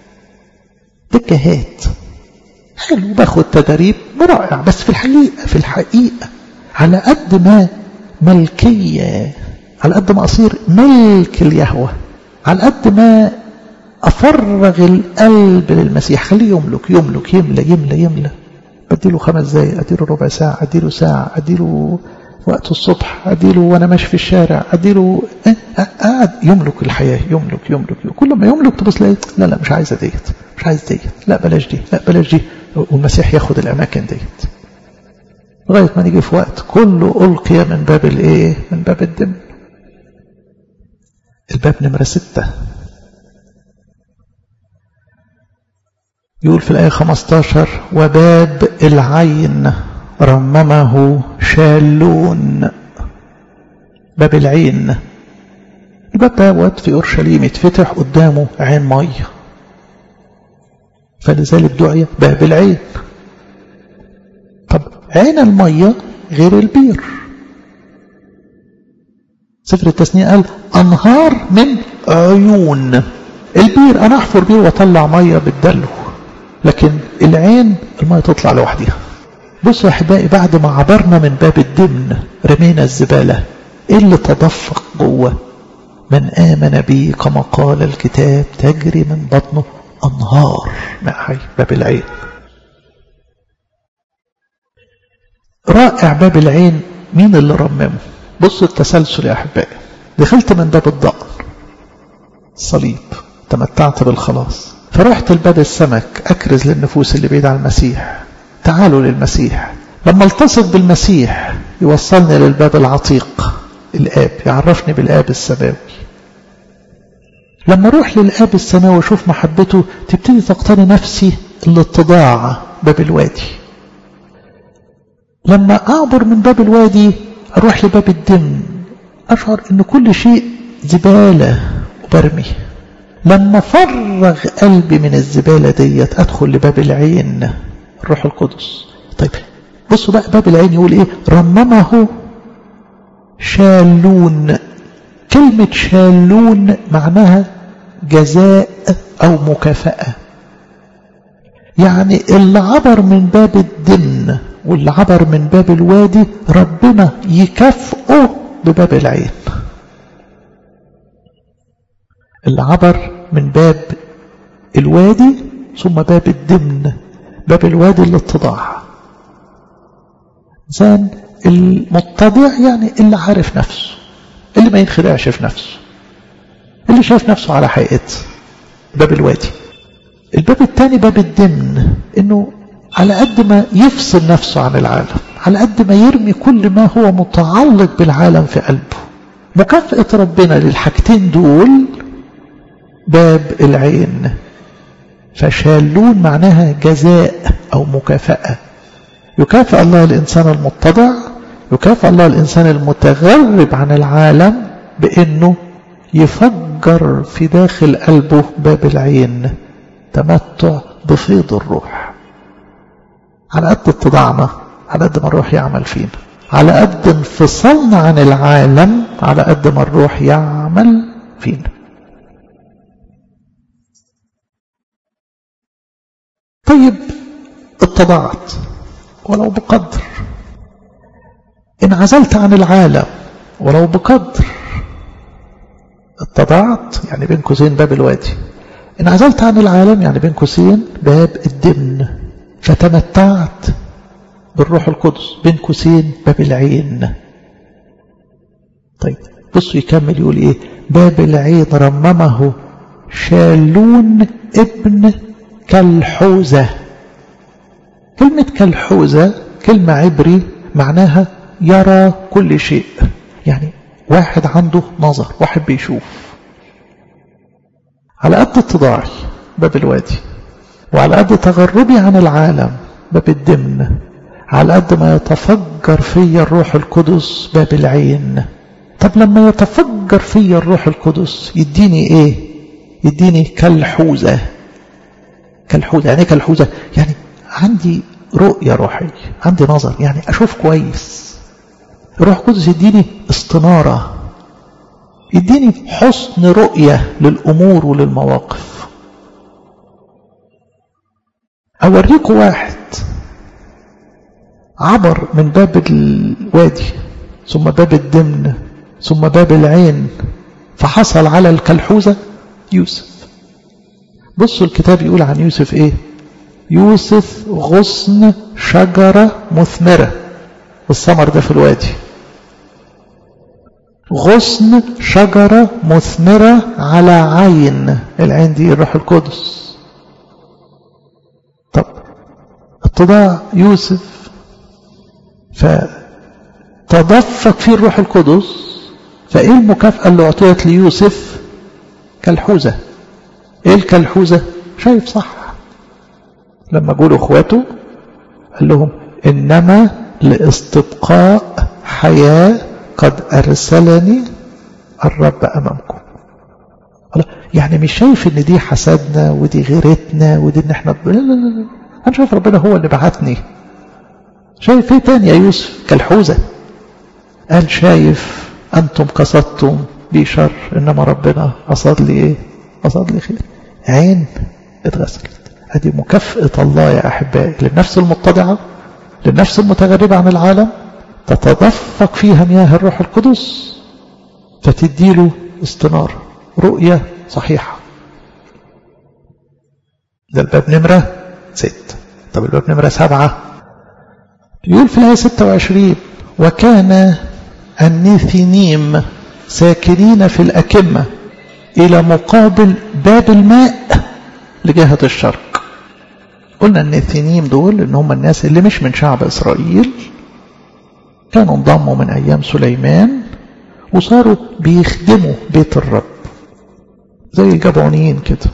ده الجهاد حلو، باخد تدريب رائع، بس في الحقيقة على قد ما ملكية، على قد ما أصير ملك اليهوه، على قد ما أفرغ القلب للمسيح، خليه يملك يملى. أديله 5 دقايق، أديله ربع ساعة، أديله ساعة، أديله وقت الصبح، أديله وأنا ماشي في الشارع، أديله قاعد يملك الحياة. يملك كل ما يملك تبص لا مش عايز ديت، لا بلاش دي، والمسيح ياخد الأماكن ديت لغاية ما نيجي في وقت كله ألقي من باب من باب الدم. الباب نمرة 6 يقول في الآية 15 وباب العين رممه شالون. باب العين، الباب دوت في أورشليم يتفتح قدامه عين مية، فلذلك دعي باب العين. طب عين المية غير البير. سفر التثنية قال أنهار من عيون. البير أنا أحفر بير وأطلع مية بالدلو، لكن العين المية تطلع لوحدها. بصوا يا أحبائي، بعد ما عبرنا من باب الدمن رمينا الزبالة، إيه اللي تدفق جوه؟ من آمن بي كما قال الكتاب تجري من بطنه أنهار ماء حي. باب العين رائع. باب العين مين اللي رممه؟ بصوا التسلسل يا أحبائي. دخلت من باب الضأن الصليب، تمتعت بالخلاص، فرحت الباب السمك أكرز للنفوس اللي بعيد عن المسيح، تعالوا للمسيح. لما التصق بالمسيح يوصلني للباب العتيق، الآب يعرفني بالآب السماوي. لما اروح للآب السماوي واشوف محبته تبتدي تقتني نفسي الاتضاع، باب الوادي. لما أعبر من باب الوادي أروح لباب الدم، أشعر أن كل شيء زبالة وبرمي. لما فرغ قلبي من الزبالة ديت أدخل لباب العين الروح القدس. طيب بصوا بقى باب العين يقول إيه؟ رممه شالون. كلمة شالون معناها جزاء أو مكافأة. يعني اللي عبر من باب الدمن واللي عبر من باب الوادي ربنا يكافئه بباب العين. اللي عبر من باب الوادي ثم باب الدمن، باب الوادي الاتضاع. إنسان المتضع يعني اللي عارف نفسه، اللي ما ينخدعش في نفسه، اللي شايف نفسه على حقيقته، باب الوادي. الباب الثاني باب الدمن، انه على قد ما يفصل نفسه عن العالم، على قد ما يرمي كل ما هو متعلق بالعالم في قلبه. مكافأة ربنا للحاجتين دول باب العين. فشالون معناها جزاء أو مكافأة. يكافئ الله الإنسان المتضع، يكافئ الله الإنسان المتغرب عن العالم بأنه يفجر في داخل قلبه باب العين. تمتع بفيض الروح. على قد اتضاعنا على قد ما الروح يعمل فينا، على قد انفصلنا عن العالم على قد ما الروح يعمل فينا. طيب اتضعت ولو بقدر، انعزلت عن العالم ولو بقدر. اتضعت يعني بين قوسين باب الوادي، انعزلت عن العالم يعني بين قوسين باب الدمن. فتمتعت بالروح القدس بين قوسين باب العين. طيب بصوا يكمل يقول ايه؟ باب العين رممه شالون ابن كالحوزة. كلمة كالحوزة كلمة عبري معناها يرى كل شيء، يعني واحد عنده نظر، واحد بيشوف. على قد اتضاعي باب الوادي، وعلى قد تغربي عن العالم باب الدمن، على قد ما يتفجر في الروح القدس باب العين. طب لما يتفجر في الروح القدس يديني ايه؟ يديني كالحوزة. كالحوزة يعني كالحوزة يعني عندي رؤية روحية، عندي نظر، يعني أشوف كويس. الروح القدس يديني استنارة، يديني حسن رؤية للأمور وللمواقف. أوريكم واحد عبر من باب الوادي ثم باب الدمن ثم باب العين فحصل على الكالحوزة. يوسف. بصوا الكتاب يقول عن يوسف ايه؟ يوسف غصن شجرة مثمرة. والثمر ده في الوادي. غصن شجرة مثمرة على عين. العين دي الروح القدس. طب اتضاع يوسف فتدفق فيه الروح القدس، فايه المكافأة اللي اعطيت ليوسف؟ كالحوزة. ايه الكالحوزة؟ شايف صح. لما قالوا اخواته قال لهم انما لاستبقاء حياة قد ارسلني الرب امامكم. يعني مش شايف ان دي حسدنا ودي غيرتنا ودي ان احنا لا لا لا، انا شايف ربنا هو اللي بعتني. شايف ايه تاني يا يوسف؟ كالحوزة. قال شايف انتم قصدتم بي شر انما ربنا قصد لي ايه؟ قصد لي خير. عين اتغسلت. هذه مكافأة الله يا أحبائي للنفس المتضعة، للنفس المتغربة عن العالم، تتدفق فيها مياه الروح القدس فتديله استنارة، رؤية صحيحة. ده الباب نمرة 6. طب الباب نمرة 7 يقول في الآية 26 وكان النيثينيم ساكنين في الأكمة إلى مقابل باب الماء لجهة الشرق. قلنا النيثينيم دول إن هم الناس اللي مش من شعب إسرائيل، كانوا انضموا من أيام سليمان وصاروا بيخدموا بيت الرب زي الجبعونيين كده.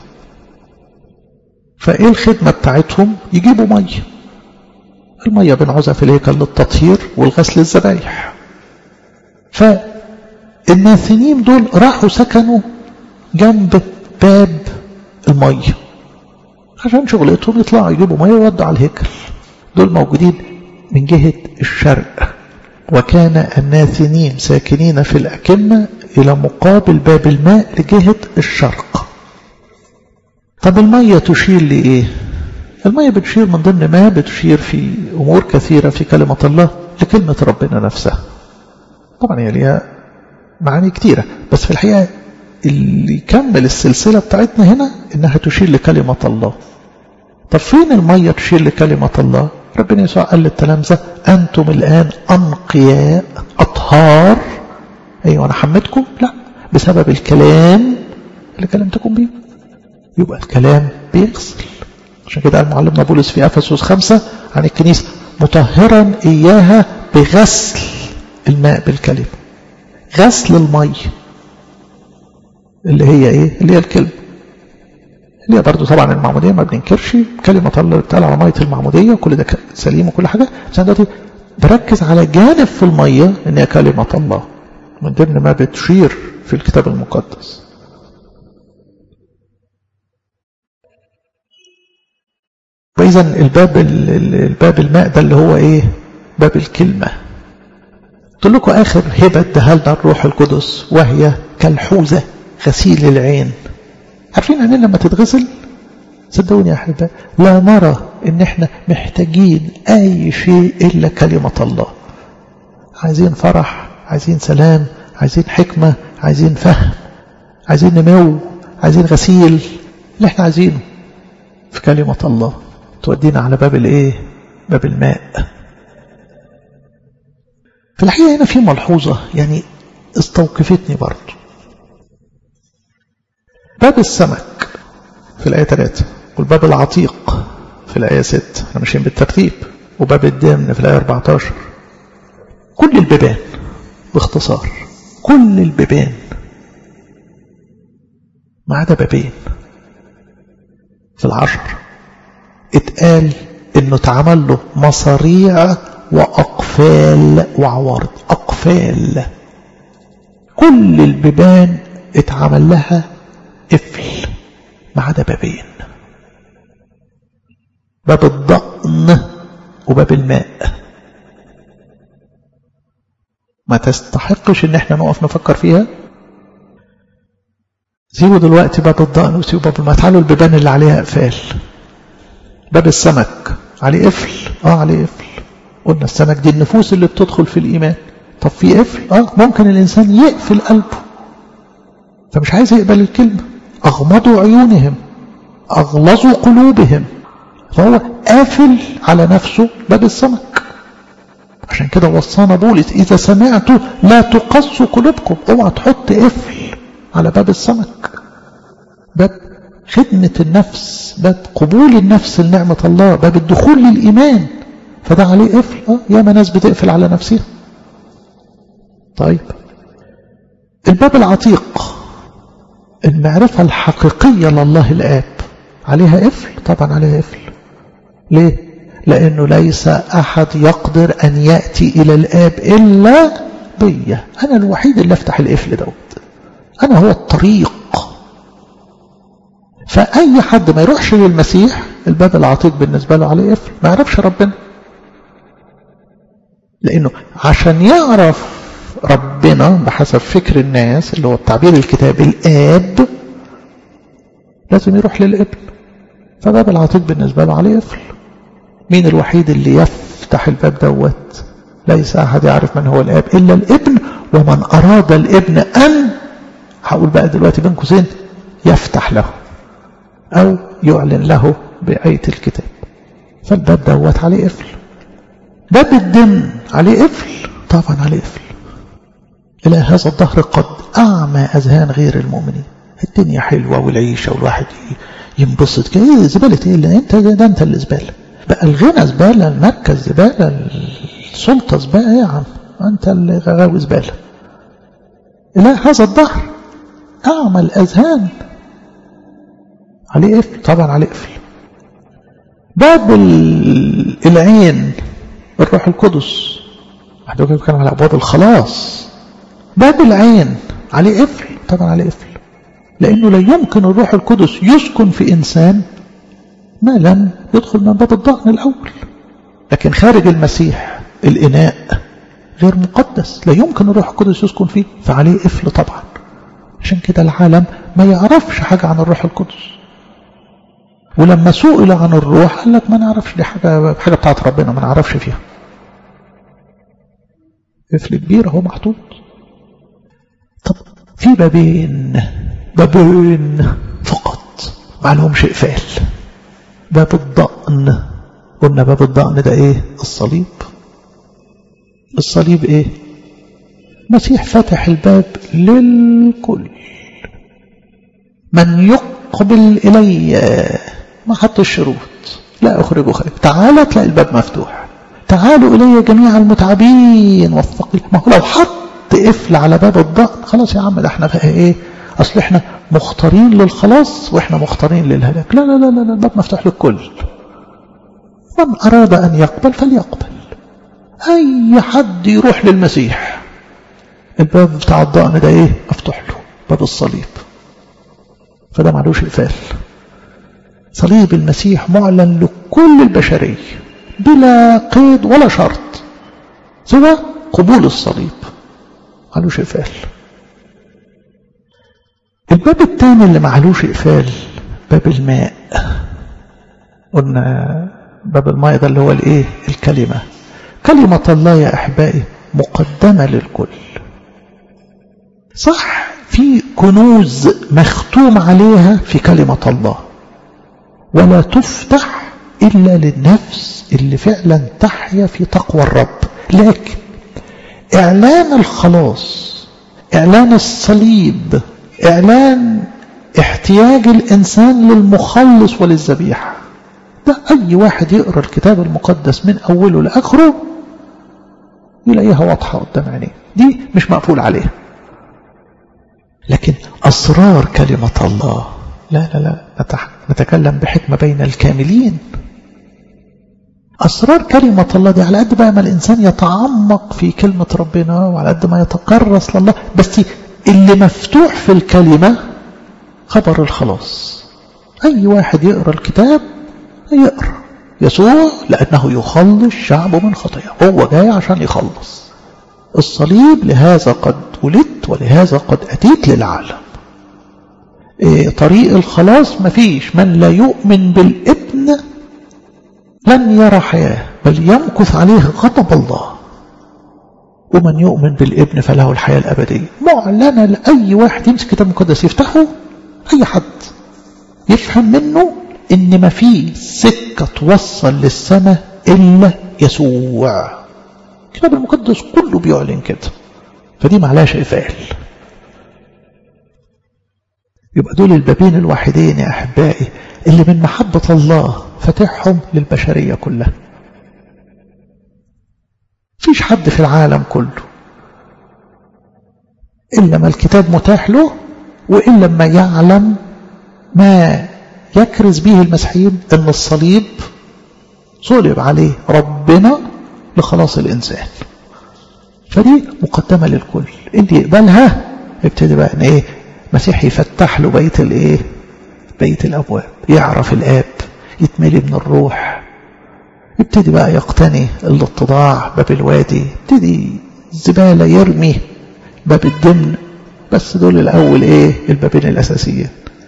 فإيه الخدمة بتاعتهم؟ يجيبوا مية. المية بنعوزها في الهيكل للتطهير والغسل الذبايح. فالنيثينيم دول راحوا سكنوا جنب باب المية عشان شغلتهم يطلعوا يجيبوا مية ويودوا على الهيكل. دول موجودين من جهة الشرق. وكان الناثنين ساكنين في الأكمة إلى مقابل باب الماء لجهة الشرق. طب المية تشير لإيه؟ المية بتشير من ضمن ما بتشير في أمور كثيرة في كلمة الله لكلمة ربنا نفسها. طبعا هي ليها معاني كثيرة، بس في الحقيقة اللي يكمل السلسلة بتاعتنا هنا إنها تشير لكلمة الله. طب فين المية تشير لكلمة الله؟ ربنا يسوع قال للتلامذة أنتم الآن أنقياء أطهار. أيوة أنا حمدكم؟ لا، بسبب الكلام اللي كلمتكم بيه. يبقى الكلام بيغسل. عشان كده قال معلمنا بولس في أفسس 5 عن الكنيسة مطهرا إياها بغسل الماء بالكلمة. غسل المية اللي هي إيه؟ اللي هي الكلمة، اللي هي برضو طبعا المعمودية ما بننكرش كلمة الله اللي بتقال على مية المعمودية وكل ده سليم وكل حاجة. بس أنا دلوقتي بركز على جانب في المية إن هي كلمة الله من ضمن ما بتشير في الكتاب المقدس. وإذا الباب الماء ده اللي هو إيه؟ باب الكلمة. قلت لكم آخر هبة اداها لنا الروح القدس وهي كالحوزة غسيل العين. عارفين عينين لما تتغسل؟ صدقوني يا أحبة لا نرى إن إحنا محتاجين أي شيء إلا كلمة الله. عايزين فرح، عايزين سلام، عايزين حكمة، عايزين فهم، عايزين نمو، عايزين غسيل. اللي إحنا عايزينه في كلمة الله تودينا على باب الإيه؟ باب الماء. في الحقيقة هنا في ملحوظة يعني استوقفتني برضو. باب السمك في الآية 3 والباب العتيق في الآية 6، احنا ماشيين بالترتيب، وباب الدمن في الآية 14. كل البيبان باختصار، كل البيبان ما عدا بابين في 10 اتقال انه اتعمل له مصاريع وأقفال وعوارض. أقفال، كل البيبان اتعمل لها قفل ما عدا بابين، باب الضأن وباب الماء. ما تستحقش ان احنا نقف نفكر فيها. سيبوا دلوقتي باب الضأن وسيبوا باب الماء، تعالوا البيبان اللي عليها قفال. باب السمك عليه قفل، عليه قفل. قلنا السمك دي النفوس اللي بتدخل في الإيمان. طب في قفل؟ ممكن الإنسان يقفل قلبه فمش عايز يقبل الكلمة. أغمضوا عيونهم، أغلظوا قلوبهم، فهو قافل على نفسه باب السمك. عشان كده وصانا بولس إذا سمعتوا لا تقسوا قلوبكم. اوعى تحط قفل على باب السمك. باب خدمة النفس، باب قبول النفس لنعمة الله، باب الدخول للإيمان، فده عليه قفل. ياما ناس بتقفل على نفسها. طيب الباب العتيق، المعرفة الحقيقية لله الآب، عليها قفل؟ طبعا عليها قفل. ليه؟ لأنه ليس أحد يقدر أن يأتي إلى الآب إلا بي. أنا الوحيد اللي أفتح القفل دوت، أنا هو الطريق. فأي حد ما يروحش للمسيح الباب العتيق بالنسبة له عليه قفل، ما يعرفش ربنا. لأنه عشان يعرف ربنا بحسب فكر الناس اللي هو التعبير الكتابي الآب لازم يروح للابن، فباب العتيق بالنسبة له عليه قفل. مين الوحيد اللي يفتح الباب دوت؟ ليس أحد يعرف من هو الآب إلا الابن، ومن أراد الابن أن، هقول بقى دلوقتي بين قوسين، يفتح له أو يعلن له بآية الكتاب. فالباب دوت عليه قفل. باب الدم عليه قفل؟ طبعا عليه قفل. إلى هذا الدهر قد أعمى أذهان غير المؤمنين. الدنيا حلوة والعيشة والواحد ينبسط كده. إيه زبالة؟ إيه اللي أنت ده؟ أنت اللي زبالة بقى. الغنى زبالة، المركز زبالة، السلطة زبالة. يا عم أنت اللي غاوي زبالة. إلى هذا الدهر أعمى الأذهان عليه قفل؟ طبعا عليه قفل. باب العين الروح القدس، واحد بيتكلم على أبواب الخلاص. باب العين عليه قفل؟ طبعا عليه قفل. لأنه لا يمكن الروح القدس يسكن في إنسان ما لم يدخل من باب الضأن الأول. لكن خارج المسيح الإناء غير مقدس، لا يمكن الروح القدس يسكن فيه، فعليه قفل طبعا. عشان كده العالم ما يعرفش حاجة عن الروح القدس. ولما سئل عن الروح قال لك ما نعرفش، دي حاجة بتاعت ربنا ما نعرفش فيها. قفل كبير اهو محطوط. طب في بابين فقط ما لهمش اقفال. باب الضأن، قلنا باب الضأن ده ايه؟ الصليب. الصليب ايه؟ مسيح فتح الباب للكل. من يقبل الي ما حط الشروط، لا اخرجه خارج. تعالى تلاقي الباب مفتوح. تعالوا الي جميع المتعبين والثقيل. ما هو لو حط قفل على باب الضأن خلاص يا عم، ده احنا بقى ايه؟ اصل احنا مختارين للخلاص واحنا مختارين للهلاك. لا لا لا لا، الباب مفتوح للكل. من اراد ان يقبل فليقبل. اي حد يروح للمسيح الباب بتاع الضأن ده ايه؟ مفتوح له، باب الصليب. فده معلوش قفال. صليب المسيح معلن لكل البشرية بلا قيد ولا شرط سوى قبول الصليب، معلوش قفال. الباب الثاني اللي معلوش قفال باب الماء. قلنا باب الماء ده اللي هو الايه؟ الكلمة. كلمة الله يا أحبائي مقدمة للكل. صح، في كنوز مختوم عليها في كلمة الله، ولا تفتح إلا للنفس اللي فعلا تحيا في تقوى الرب. لكن إعلان الخلاص، إعلان الصليب، إعلان احتياج الإنسان للمخلص وللذبيحة، ده أي واحد يقرأ الكتاب المقدس من أوله لآخره يلاقيها واضحة قدام عينيه، دي مش مقفول عليها. لكن أسرار كلمة الله لا لا لا، نتكلم بحكمة بين الكاملين. أسرار كلمة الله دي على قد بقى ما الإنسان يتعمق في كلمة ربنا وعلى قد ما يتكرس لله، بس اللي مفتوح في الكلمة خبر الخلاص. أي واحد يقرأ الكتاب يقرأ يسوع لأنه يخلص شعبه من خطاياه، هو جاي عشان يخلص. الصليب لهذا قد ولدت ولهذا قد أتيت للعالم. طريق الخلاص مفيش، من لا يؤمن بالابن لن يرى حياة بل يمكث عليه غضب الله، ومن يؤمن بالابن فله الحياة الأبدية. معلنة لأي واحد يمسك الكتاب المقدس يفتحه، أي حد يفهم منه إن ما في سكة توصل للسماء إلا يسوع. الكتاب المقدس كله بيعلن كده، فدي معلاش إفعال. يبقى دول البابين الوحيدين يا أحبائي اللي من محبة الله فتحهم للبشرية كلها. فيش حد في العالم كله إلا ما الكتاب متاح له، وإلا ما يعلم ما يكرز به المسيحيين أن الصليب صلب عليه ربنا لخلاص الإنسان. فدي مقدمة للكل، اللي يقبلها يبتدي بقى ان ايه؟ مسيح يفتح له بيت الايه؟ بيت الابواب، يعرف الاب، يتملي من الروح، يبتدي بقى يقتني الاتضاع باب الوادي، يبتدي الزبالة يرمي باب الدمن. بس دول الاول ايه؟ البابين الاساسيين.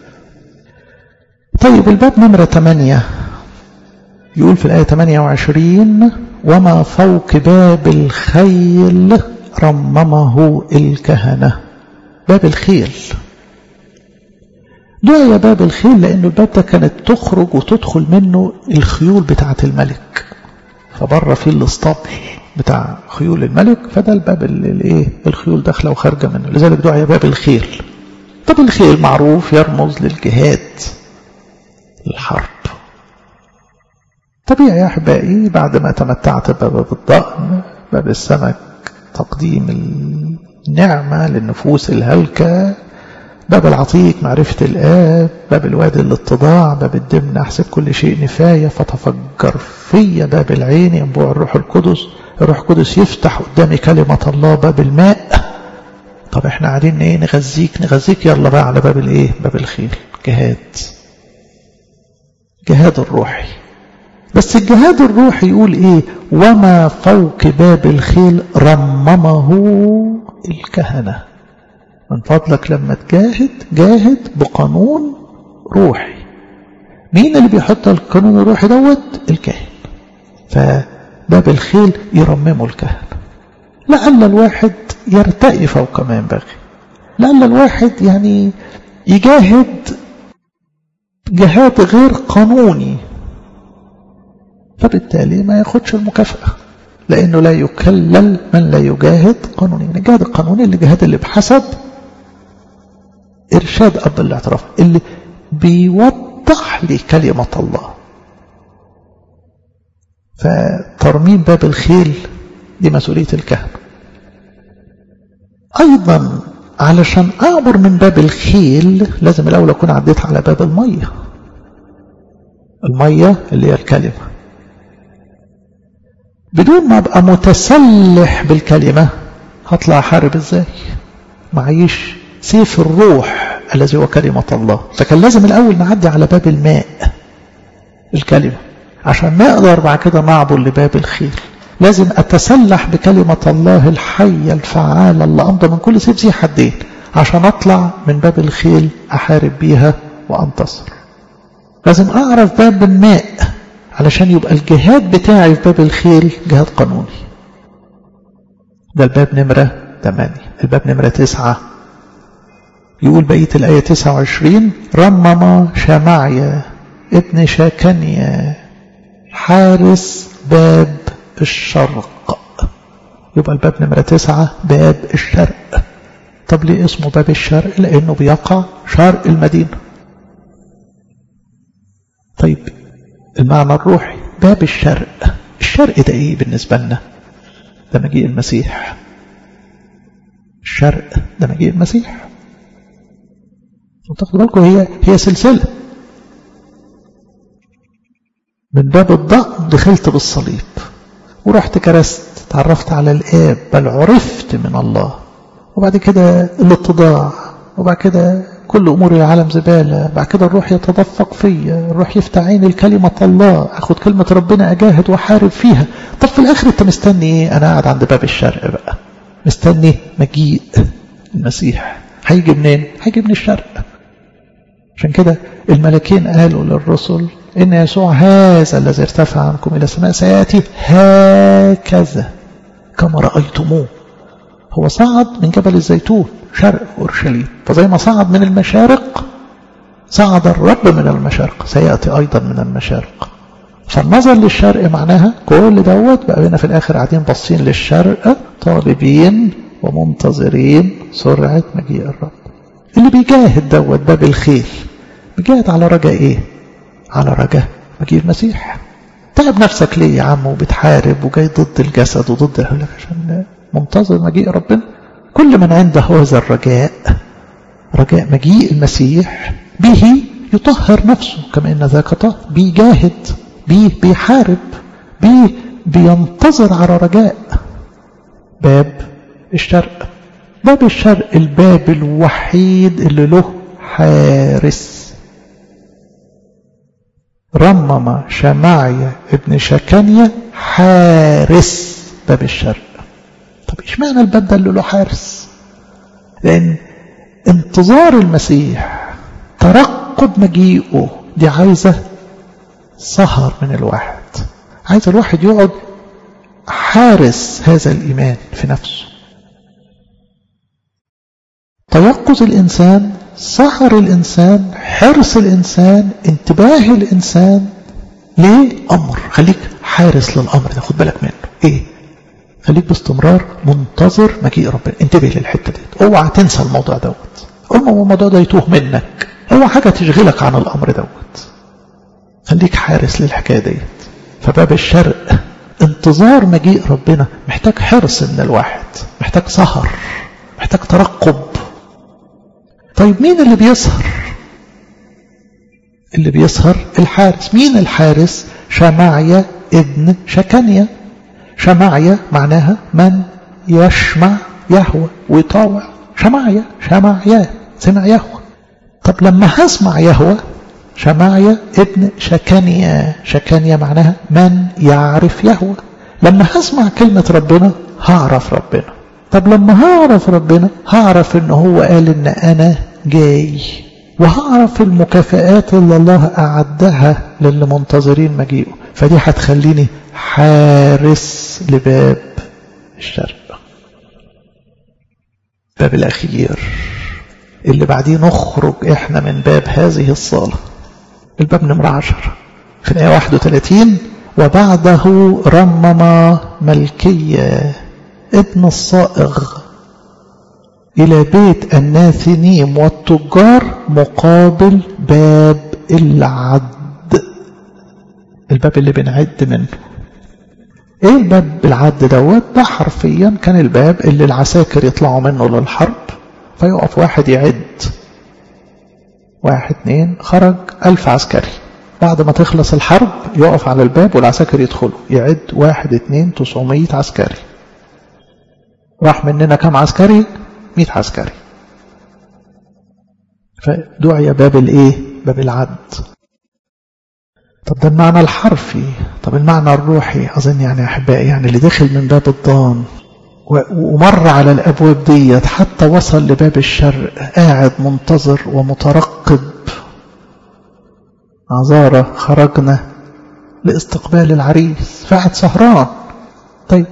طيب الباب نمرة 8 يقول في الآية 28: وما فوق باب الخيل رممه الكهنة. باب الخيل دعي باب الخيل لأنه الباب ده كانت تخرج وتدخل منه الخيول بتاعة الملك، فبره فيه الاسطبل بتاع خيول الملك، فده الباب اللي الخيول داخله وخارجه منه، لذلك دعي باب الخيل. طب الخيل معروف يرمز للجهاد، الحرب. طبيعي يا أحبائي بعد ما تمتعت بباب الضأن، باب السمك تقديم النعمة للنفوس الهلكة، باب العتيق معرفة الآب، باب الوادي الاتضاع، باب الدمن أحسب كل شيء نفاية، فتفجر في باب العين ينبوع الروح القدس. الروح القدس يفتح قدامي كلمة الله باب الماء، طب احنا قاعدين ايه نغذيك يلا بقى على باب الايه؟ باب الخيل. جهاد الروحي. بس الجهاد الروحي يقول ايه؟ وما فوق باب الخيل رممه الكهنة. من فضلك لما جاهد بقانون روحي. مين اللي بيحط القانون الروحي دوت؟ الكاهن. فباب الخيل يرممه الكهنة. لعل الواحد يرتقي فوق ما ينبغي، لعل الواحد يعني يجاهد جهاد غير قانوني، فبالتالي ما ياخدش المكافأة، لأنه لا يكلل من لا يجاهد قانونيا. الجهاد القانوني اللي جهاد اللي بحسب إرشاد أب الاعتراف، اللي بيوضح لي كلمة الله. فترميم باب الخيل دي مسؤولية الكهنة. أيضا علشان أعبر من باب الخيل لازم الأول أكون عديت على باب المية اللي هي الكلمة. بدون ما أبقى متسلح بالكلمة هطلع أحارب إزاي؟ معيش سيف الروح الذي هو كلمة الله. فكان لازم الأول نعدي على باب الماء الكلمة عشان نقدر بعد كده نعبر لباب الخيل. لازم أتسلح بكلمة الله الحية الفعالة اللي أمضى من كل سيف ذي حدين عشان أطلع من باب الخيل أحارب بيها وأنتصر. لازم أعرف باب الماء علشان يبقى الجهاد بتاعي في باب الخيل جهاد قانوني. ده الباب نمرة 8. الباب نمرة 9 يقول بقية الآية 29 رمم شمعيا ابن شاكنيا حارس باب الشرق. يبقى الباب نمرة 9 باب الشرق. طب ليه اسمه باب الشرق؟ لأنه بيقع شرق المدينة. طيب المعنى الروحي باب الشرق. الشرق ده ايه بالنسبة لنا؟ ده مجيء المسيح. الشرق ده مجيء المسيح. وتاخدوا بالكم هي سلسلة. من باب الضأن دخلت بالصليب ورحت كرست، تعرفت على الآب، بل عرفت من الله، وبعد كده الاتضاع، وبعد كده كل أمور العالم زبالة، بعد كده الروح يتدفق فيا، الروح يفتح عين الكلمة الله، أخذ كلمة ربنا أجاهد وحارب فيها. طب في الآخر أنت مستني إيه؟ أنا قاعد عند باب الشرق بقى مستني مجيء المسيح. هيجي منين؟ هيجي من الشرق. عشان كده الملكين قالوا للرسل إن يسوع هذا الذي ارتفع عنكم إلى السماء سيأتي هكذا كما رأيتموه. هو صعد من جبل الزيتون شرق أورشليم، فزي ما صعد من المشارق صعد الرب من المشارق، سيأتي أيضا من المشارق. فالنظر للشرق معناها كل دوت بقى هنا في الآخر قاعدين باصين للشرق طالبين ومنتظرين سرعة مجيء الرب. اللي بيجاهد دوت باب الخيل بيجاهد على رجاء ايه؟ على رجاء مجيء المسيح. تعب نفسك ليه يا عم وبتحارب وجاي ضد الجسد وضد الهلاك عشان منتظر مجيء ربنا؟ كل من عنده هذا الرجاء، رجاء مجيء المسيح، به يطهر نفسه كما ان ذاك طهر. بيجاهد، بيحارب، بينتظر على رجاء. باب الشرق. باب الشرق الباب الوحيد اللي له حارس. رمم شمعيا ابن شاكنيا حارس باب الشرق. طب ايش معنى الباب ده اللي له حارس؟ لان انتظار المسيح، ترقب مجيئه، دي عايزة سهر من الواحد. عايز الواحد يقعد حارس هذا الإيمان في نفسه. تيقظ الإنسان، سهر الإنسان، حرص الإنسان، انتباه الإنسان. ليه؟ أمر. خليك حارس للأمر ده، خد بالك منه. إيه؟ خليك باستمرار منتظر مجيء ربنا. انتبه للحتة دي، اوعى تنسى الموضوع دوت، الموضوع ده يتوه منك، اوعى حاجة تشغلك عن الأمر دوت. خليك حارس للحكاية ديت. فباب الشرق انتظار مجيء ربنا محتاج حرص من الواحد، محتاج سهر، محتاج ترقب. طيب مين اللي بيسهر؟ اللي بيسهر الحارس. مين الحارس؟ شمعيا ابن شاكنيا. شمعيا معناها من يشمع يهوى ويطاوع. شمعيا سمع يهوه. طب لما هسمع يهوه، شمعيا ابن شكانيا معناها من يعرف يهوه. لما هسمع كلمة ربنا هعرف ربنا. طب لما هعرف ربنا هعرف ان هو قال ان انا جاي، وهعرف المكافآت اللي الله أعدها للي منتظرين مجيئه. فدي هتخليني حارس لباب الشرق، باب الأخير اللي بعديه نخرج إحنا من باب هذه الصالة، الباب نمرة 10 في الآية 31. وبعده رمم ملكية ابن الصائغ إلى بيت الناثنيم والتجار مقابل باب العد، الباب اللي بنعد منه. ايه الباب العد دوت؟ ده حرفيا كان الباب اللي العساكر يطلعوا منه للحرب، فيقف واحد يعد 1 2 خرج 1000 عسكري. بعد ما تخلص الحرب يقف على الباب والعساكر يدخلوا يعد 1 2 900 عسكري. راح مننا كم عسكري؟ 100 عسكري. فدعي باب الايه؟ باب العد. طب ده المعنى الحرفي. طب المعنى الروحي اظن يعني احبائي، يعني اللي دخل من باب الضان ومر على الابواب ديت حتى وصل لباب الشرق، قاعد منتظر ومترقب. عذارى خرجنا لاستقبال العريس، فقعد سهران. طيب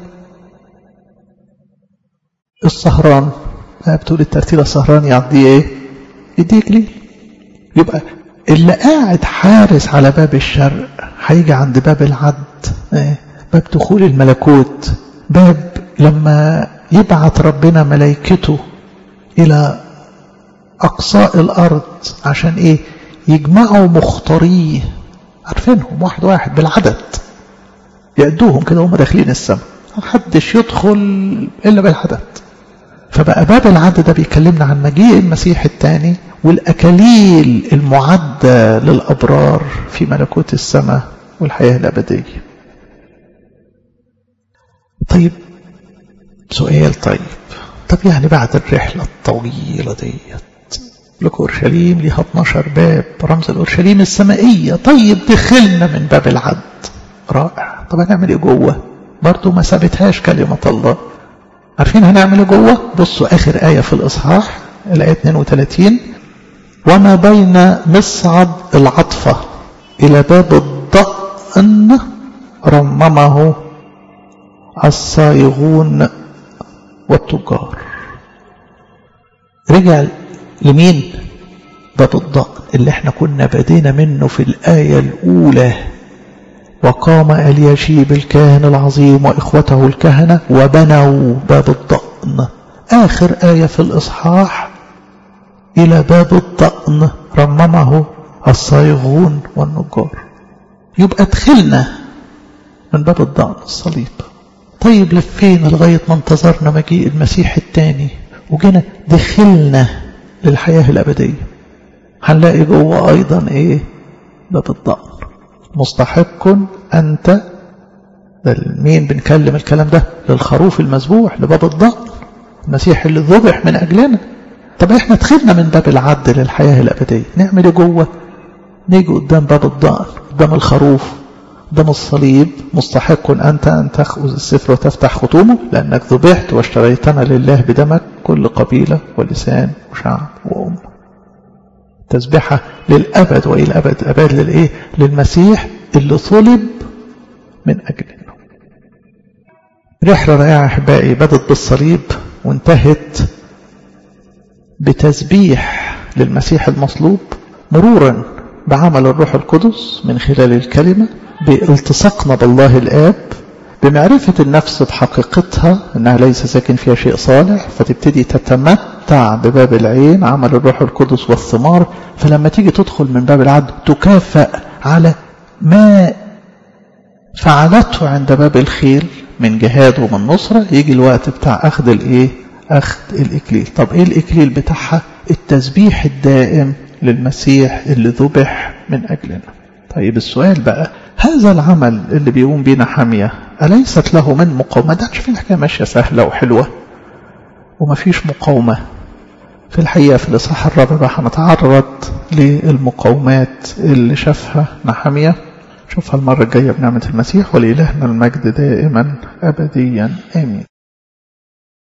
السهران بتقول الترتيبة السهران يعديه ايه؟ يديك ليه؟ يبقى اللي قاعد حارس على باب الشرق هيجي عند باب العد، باب دخول الملكوت، باب لما يبعث ربنا ملائكته إلى أقصاء الأرض عشان إيه؟ يجمعوا مختاريه، عارفينهم واحد واحد بالعدد، يأدوهم كده هم داخلين السماء، محدش يدخل إلا بالعدد. فبقى باب العد ده بيكلمنا عن مجيء المسيح الثاني والأكاليل المعدة للأبرار في ملكوت السماء والحياة الأبدية. طيب سؤال، طب يعني بعد الرحلة الطويلة ديت لأورشليم ليها 12 باب، رمز الأورشليم السمائية. طيب دخلنا من باب العد، رائع. طب هنعمل ايه جوه؟ برضو ما سابتهاش كلمة الله. عارفين هنعمل ايه جوه؟ بصوا آخر آية في الإصحاح، الآية 32. وما بين مصعد العطفة إلى باب الضأن رممه الصائغون والتجار. رجع لمين؟ باب الضأن اللي احنا كنا بدينا منه في الآية الأولى. وقام اليشيب الكاهن العظيم وإخوته الكهنة وبنوا باب الضأن. آخر آية في الإصحاح إلى باب الضأن رممه الصائغون والنجار. يبقى دخلنا من باب الضأن الصليب. طيب لفينا لغاية ما انتظرنا مجيء المسيح الثاني وجينا دخلنا للحياة الأبدية. هنلاقي جوه أيضا إيه؟ باب الضأن. مستحق أنت، مين بنكلم الكلام ده؟ للخروف المذبوح، لباب الضأن، المسيح اللي ذبح من أجلنا. طب احنا دخلنا من باب العد للحياة الأبدية، نعمل ايه جوه؟ نيجي قدام باب الضأن، قدام الخروف، قدام الصليب. مستحق أنت أن تأخذ السفر وتفتح ختومه لأنك ذبحت واشتريتنا لله بدمك كل قبيلة ولسان وشعب وأمة. تسبحة للأبد وإلى الأبد. أبد للإيه؟ للمسيح اللي صلب من أجلنا. رحلة رائعة أحبائي، بدت بالصليب وانتهت بتسبيح للمسيح المصلوب، مرورا بعمل الروح القدس من خلال الكلمة، بالتصاقنا بالله الآب، بمعرفة النفس بحقيقتها أنها ليس ساكن فيها شيء صالح، فتبتدي تتمتع بباب العين، عمل الروح القدس والثمار. فلما تيجي تدخل من باب العد تكافأ على ما فعلته عند باب الخيل من جهاد ومن نصرة. يجي الوقت بتاع أخذ الإيه؟ أخذ الإكليل. طب إيه الإكليل بتاعها؟ التسبيح الدائم للمسيح اللي ذبح من أجلنا. طيب السؤال بقى، هذا العمل اللي بيقوم بينا حامية أليست له من مقاومة؟ ده شايفين الحكاية ماشية سهلة وحلوة وما فيش مقاومة. في الحقيقة في الإصحاح الرابع بقى هنتعرض للمقاومات اللي شافها نحمية، شوفها المرة الجاية بنعمة المسيح. ولإلهنا المجد دائما أبديا آمين.